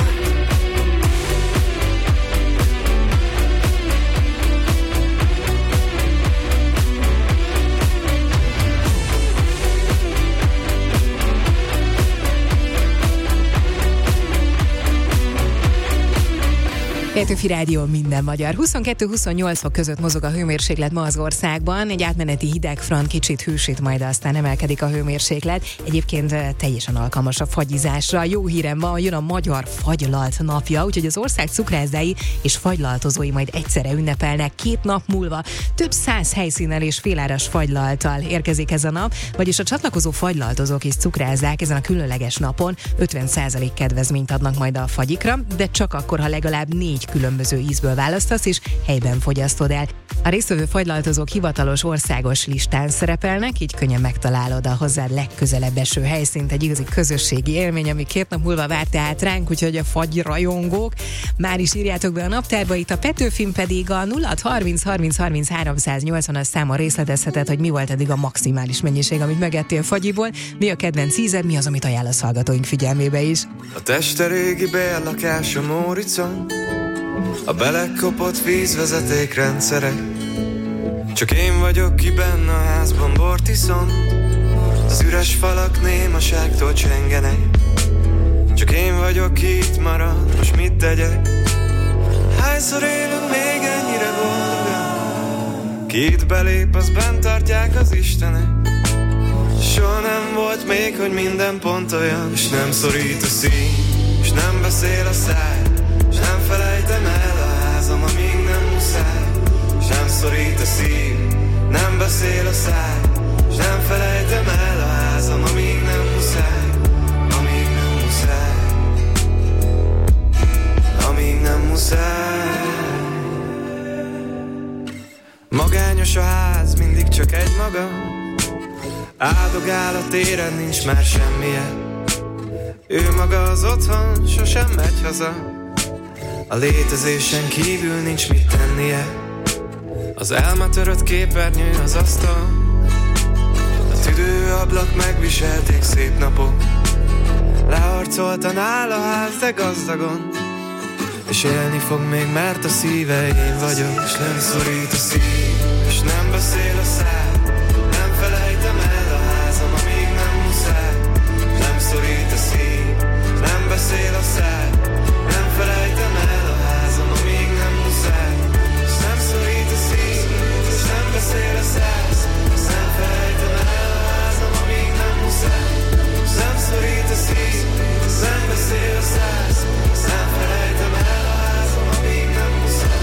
Petőfi Rádió, minden magyar. 22-28 fok között mozog a hőmérséklet ma az országban. Egy átmeneti hidegfront kicsit hűsít, majd aztán emelkedik a hőmérséklet. Egyébként teljesen alkalmas a fagyizásra. Jó hírem van, jön a magyar fagylalt napja, úgyhogy az ország cukrászái és fagylaltozói majd egyszerre ünnepelnek 2 nap múlva. Több 100 helyszínnel és féláras fagylalttal érkezik ez a nap, vagyis a csatlakozó fagylaltozók és cukrázzák ezen a különleges napon 50% kedvezményt adnak majd a fagyikra, de csak akkor, ha legalább 4 különböző ízből választasz és helyben fogyasztod el. A résztvevő fagylaltozók hivatalos országos listán szerepelnek, így könnyen megtalálod a hozzád legközelebb eső helyszínt, egy igazi közösségi élmény, ami 2 nap múlva vár tehát ránk, úgyhogy a fagyrajongók már is írjátok be a naptárba, itt a Petőfin pedig a 0630 30 30 380-as számon részletezheted, hogy mi volt eddig a maximális mennyiség, amit megettél fagyiból, mi a kedvenc ízed, mi az, amit ajánlasz hallgatóink figyelmébe is. A teste régi bérlakás a Móricon, a belekopott vízvezetékrendszerek. Csak én vagyok, ki benne a házban bort iszom, az üres falak némaságtól csengenek. Csak én vagyok, ki itt marad, most mit tegyek? Hányszor élünk még ennyire boldogan? Ki itt belép, az bent tartják az Istenek. Soha nem volt még, hogy minden pont olyan, és nem szorít a szín, és nem beszél a száj, és nem felejtem el a házam, amíg nem muszáj. És nem szorít a szív, nem beszél a száj, és nem felejtem el a házam, amíg nem muszáj. Amíg nem muszáj. Amíg nem muszáj. Magányos a ház, mindig csak egy maga. Áldogál a téren, nincs már semmije. Ő maga az otthon, sosem megy haza. A létezésen kívül nincs mit tennie. Az elmatörött képernyő az asztal, a tüdőablak megviselték szép napok. Leharcoltan áll a ház, de gazdagon, és élni fog még, mert a szíve én vagyok. És nem szorít a szív, és nem beszél a szám, nem felejtem el a házam, amíg nem muszáj. Nem szorít a szív, nem beszél a szám, nem felejtem el a házam, amíg nem muszáj. És nem szorít a szív, és nem beszél a szám, nem felejtem el a házam, amíg nem muszáj. És nem szorít a szív, nem beszél a szám, nem felejtem el a házam, amíg nem muszáj.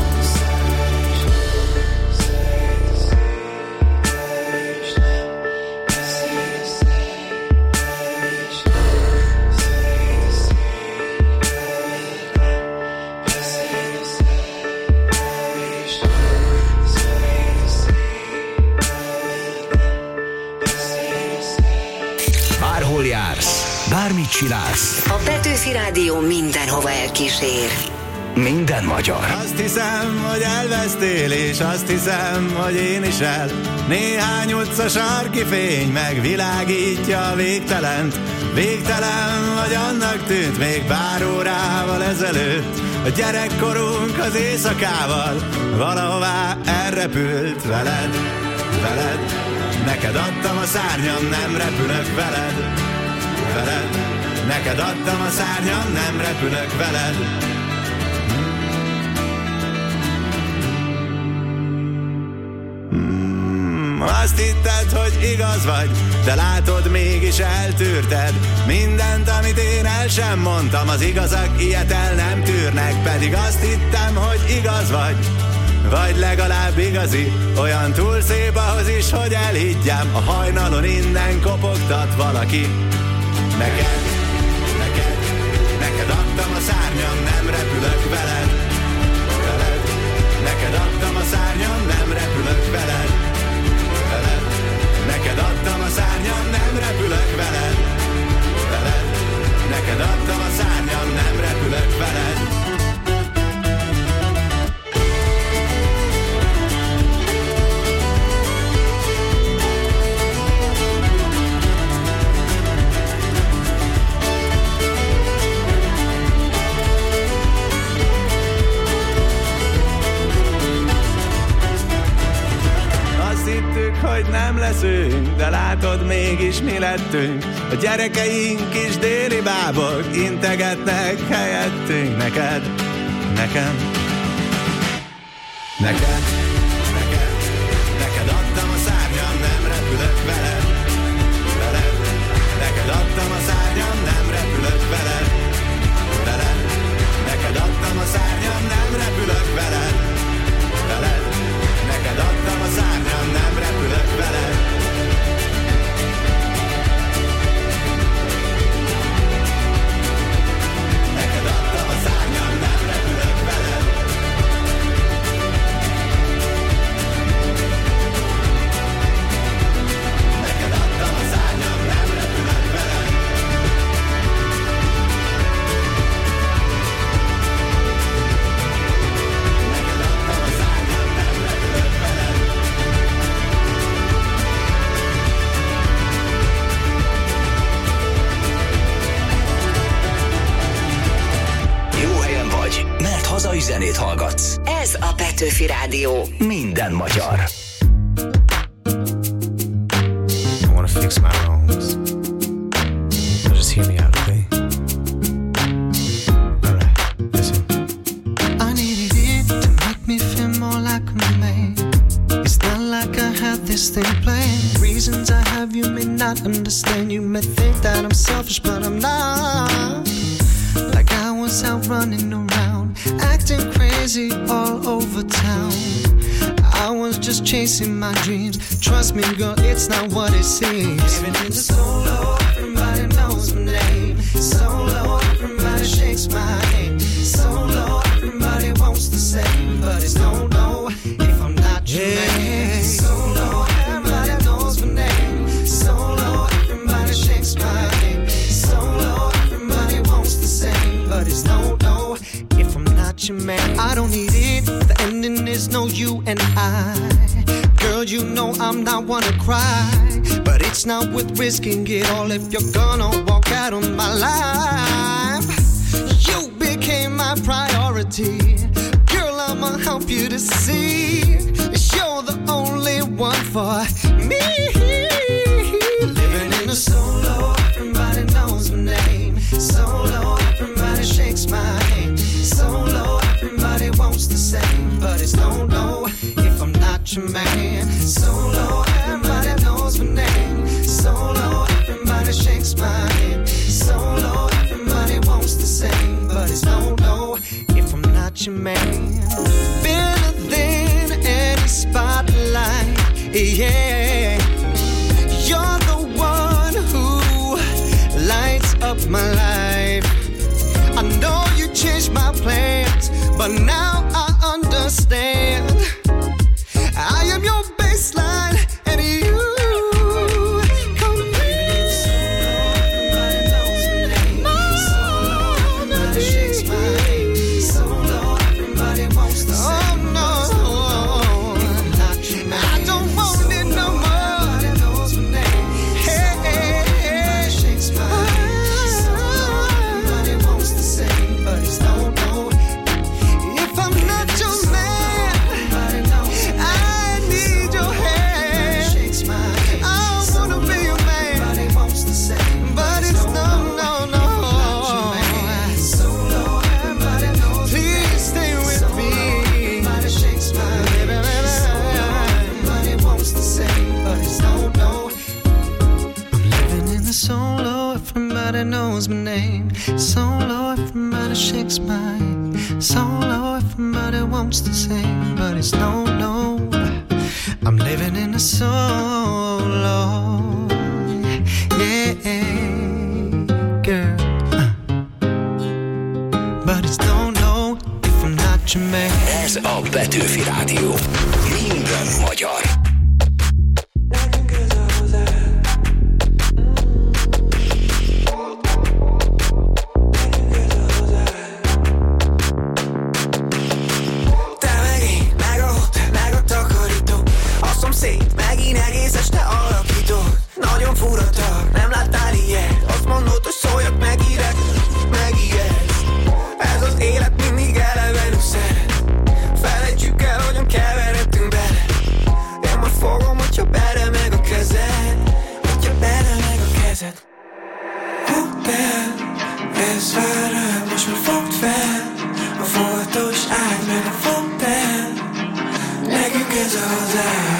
Bárhol jársz, bármit csinálsz, A Petőfi Rádió mindenhova elkísér. minden magyar. Azt hiszem, hogy elvesztél, és azt hiszem, hogy én is el. Néhány utca sarki fény megvilágítja a végtelent. Végtelen vagy annak tűnt még pár órával ezelőtt. A gyerekkorunk az éjszakával valahová elrepült veled, veled. Neked adtam a szárnyam, nem repülök veled, veled. Neked adtam a szárnyam, nem repülök veled. Azt hitted, hogy igaz vagy, de látod, mégis eltűrted mindent, amit én el sem mondtam. Az igazak ilyet el nem tűrnek, pedig azt hittem, hogy igaz vagy legalább igazi. Olyan túl szép ahhoz is, hogy elhiggyem, a hajnalon innen kopogtat valaki. Neked adtam a szárnyam, nem repülök veled, veled. Neked adtam a szárnyam, nem repülök veled, veled. Neked adtam a szárnyam, nem repülök veled, veled. Neked adtam a szárnyam, nem repülök veled. Hogy nem leszünk, de látod, mégis mi lettünk. A gyerekeink is déli bábok integetnek helyettünk. Neked, nekem, neked, neked, neked adtam a szárnyam, nem repülök veled, veled. Neked adtam a szárnyam, nem repülök veled, veled. Neked adtam a szárnyam, nem repülök veled, veled. Neked adtam a szárnyam, nem repülök veled. Neked adtam a szárnyam, nem repülök veled. Neked adtam a szárnyam, nem repülök veled. Mert hazai zenét hallgatsz. Ez a Petőfi Rádió. Minden magyar. I wanna fix my wrongs. So just hear me out, okay? Alright, listen. I needed it to make me feel more like a man. It's not like I had this thing planned. Reasons I have you may not understand. You may think that I'm selfish, but I'm not. Like I was out running around, acting crazy all over town. I was just chasing my dreams. Trust me, girl, it's not what it seems. Living in the solo, everybody knows my name. Solo, everybody shakes my hand. Solo, everybody wants the same, but it's no, if I'm not your man. Solo, everybody knows my name. Solo, everybody shakes my hand. Solo, everybody wants the same, but it's no, if I'm not your man. I don't need it, the ending is no you and I. Girl, you know I'm not one to cry, but it It's not worth risking it all if you're gonna walk out on my life. You became my priority. Girl, I'ma help you to see you're the only one for me. Living in a solo, everybody knows my name. Solo, everybody shakes my hand. Solo, everybody wants the same, but it's no if I'm not your man. Solo, everybody knows my name. Solo, everybody shakes my hand. Solo, everybody wants the same, but it's no if I'm not your man. Better than any spotlight, yeah. You're the one who lights up my life. I know you changed my plans, but now I understand. I am your baseline, and you come in. Everybody knows my name. Solo, everybody shakes my hand. Solo, everybody wants the same. Oh no, I don't want it no more. Everybody knows my name. Hey, everybody shakes my hand. Solo, everybody wants the same, but it's no. If I'm not your man, I need your hand. I wanna be your man, but it's no. Please stay with me. Everybody wants the same, but it's no. I'm living in the solo, everybody knows my name. Solo, everybody shakes my hand. Solo, everybody wants the same, but it's no. I'm living in a solo, yeah, girl. But it's no if I'm not your man. Ez a Petőfi Rádió. Minden magyar. Szét, megint egész este alakító. Nagyon fura tag, nem láttál ilyet. Azt mondod, hogy szóljak, megijedsz. Ez az élet mindig elevenül szeret. Felejtsük el, hogyan keveredtünk bele. Én majd fogom, hogyha beremeg a kezed. Hogyha beremeg a kezed. Hotel, ez vár rám, most már fogd fel. A foltos ágy meg a fotel. Nekünk ez a hazám.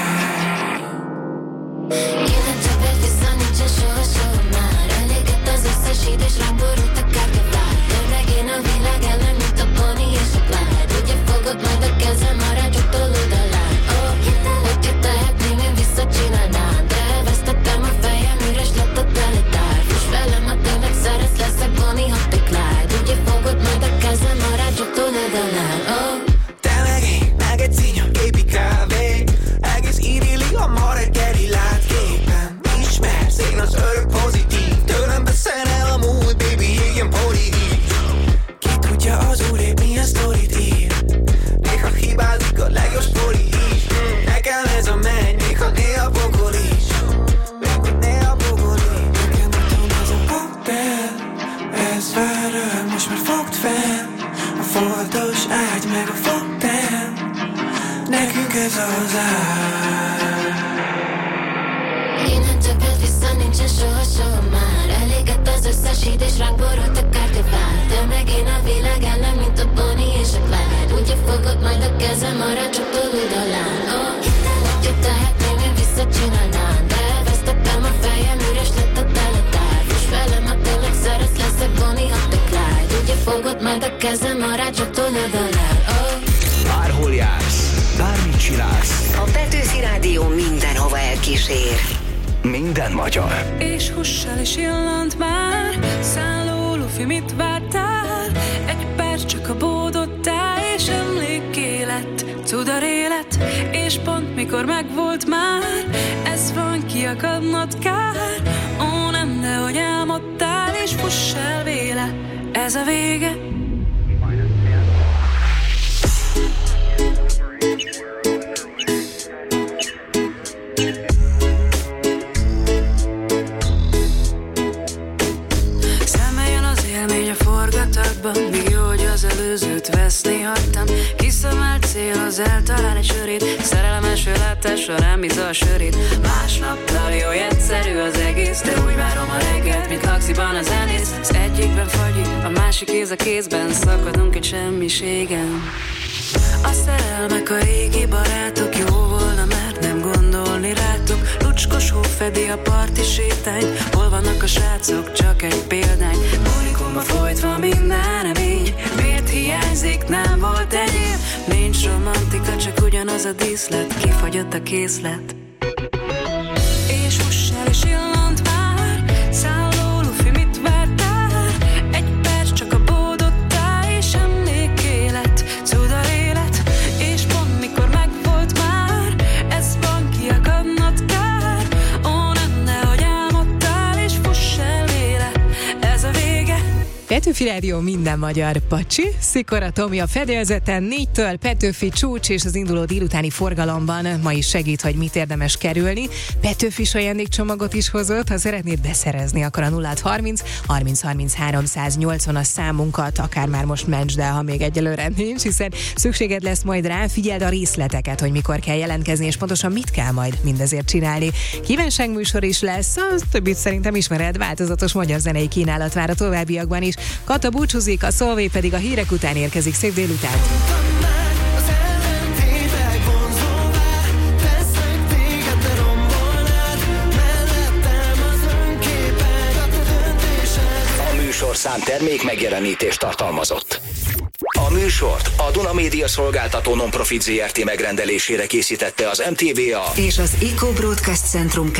És rám borult a kártyavár. Tömegén a világ ellen, mint a Bonnie és a Clyde. Ugye fogod majd a kezem a rácsok tolódalán. Hogyha tehetném, én visszacsinálnám. De elvesztettem a fejem, üres lett a teletár. Fuss velem, ha tényleg szeretsz, leszek Bonnie, ha te Clyde. Ugye fogod majd a kezem a rácsok tolódalán. Te meg én, meg egy színya, képi kávé. Egész írilli a ma reggeli látképen. Ismersz, én az örök pozitív. Tőlem beszerel a múlt, baby, égjen politív. Ki tudja az úrép, milyen sztorit ír. Néha hibázik a legjobb sztori is. Nekem ez a menny, néha pokol is. Még hogy néha pokol is. Nekem otthon az a hotel. Ez vár rám, most már fogd fel. A foltos ágy meg a fotel. Nekünk ez a hazám. Innen többet vissza nincsen soha már. Elégett az összes híd és ránk borult a kártyavár. Tömegén a világ ellen, mint a Bonnie és a Clyde. Ugye fogod majd a kezem a rácsok tolódalán. Hogyha tehetném, én visszacsinálnám. De elvesztettem a fejem, üres lett a teletár. Fuss velem, ha tényleg szeretsz, leszek Bonnie, ha te Clyde. Ugye fogod majd a kezem a rácsok tolódalán. Bárhol jársz, bármit csinálsz. A Petőfi Rádió mindenhova elkísér. Minden magyar. És hussal is illant már. Szálló lufi, mit vártál? Egy perc csak a bódodtál. És emlékké lett cudar élet. És pont mikor megvolt már. Ez van, kiakadnod kár. Ó nem, de hogy álmodtál. És fuss el véle, ez a vége. egy sörét, szerelem első látásra rám bízza a sörét. Másnaptól jó egyszerű az egész, de úgy várom a reggelt, mint taxiban a zenész. Az egyikben fagyik, a másik kéz a kézben, szakadunk egy semmiségen. A szerelmek a régi barátok, jó volna már nem gondolni rátok. Lucskos hó fedi a parti sétányt, hol vannak a srácok, csak egy példány. Bulikomba folytva minden remény, miért hiányzik, nem volt egyéb. Nincs romantika, csak ugyanaz a díszlet, kifagyott a készlet. És húss el és illant már, szálló lufi, mit vártál? Egy perc csak a bódottál, és emlékélet, cudar élet. És pont mikor megvolt már, ez van, kiakadnod kár. Ó, nem, nehogy álmodtál, és fuss el élet, ez a vége. Petőfi Rádió, minden magyar. Pacsi, Szikora Tomi a fedélzeten, 4-től Petőfi csúcs és az induló délutáni forgalomban ma is segít, hogy mit érdemes kerülni. Petőfis ajándékcsomagot is hozott, ha szeretnéd beszerezni, akkor a 0630 30 30 380 a számunkat, akár már most mentsd el, ha még egyelőre nincs, hiszen szükséged lesz majd rá. Figyeld a részleteket, hogy mikor kell jelentkezni, és pontosan mit kell majd mindezért csinálni. Kívánságműsor is lesz, az többit szerintem ismered, változatos magyar zenei kínálat vár a továbbiakban is. Kata búcsúzik, a Szolvé pedig a hírek után érkezik. Szép délután! A műsorszám termék megjelenítést tartalmazott. A műsort a Duna Média Szolgáltató Nonprofit Zrt. Megrendelésére készítette az MTVA és az Eco Broadcast Centrum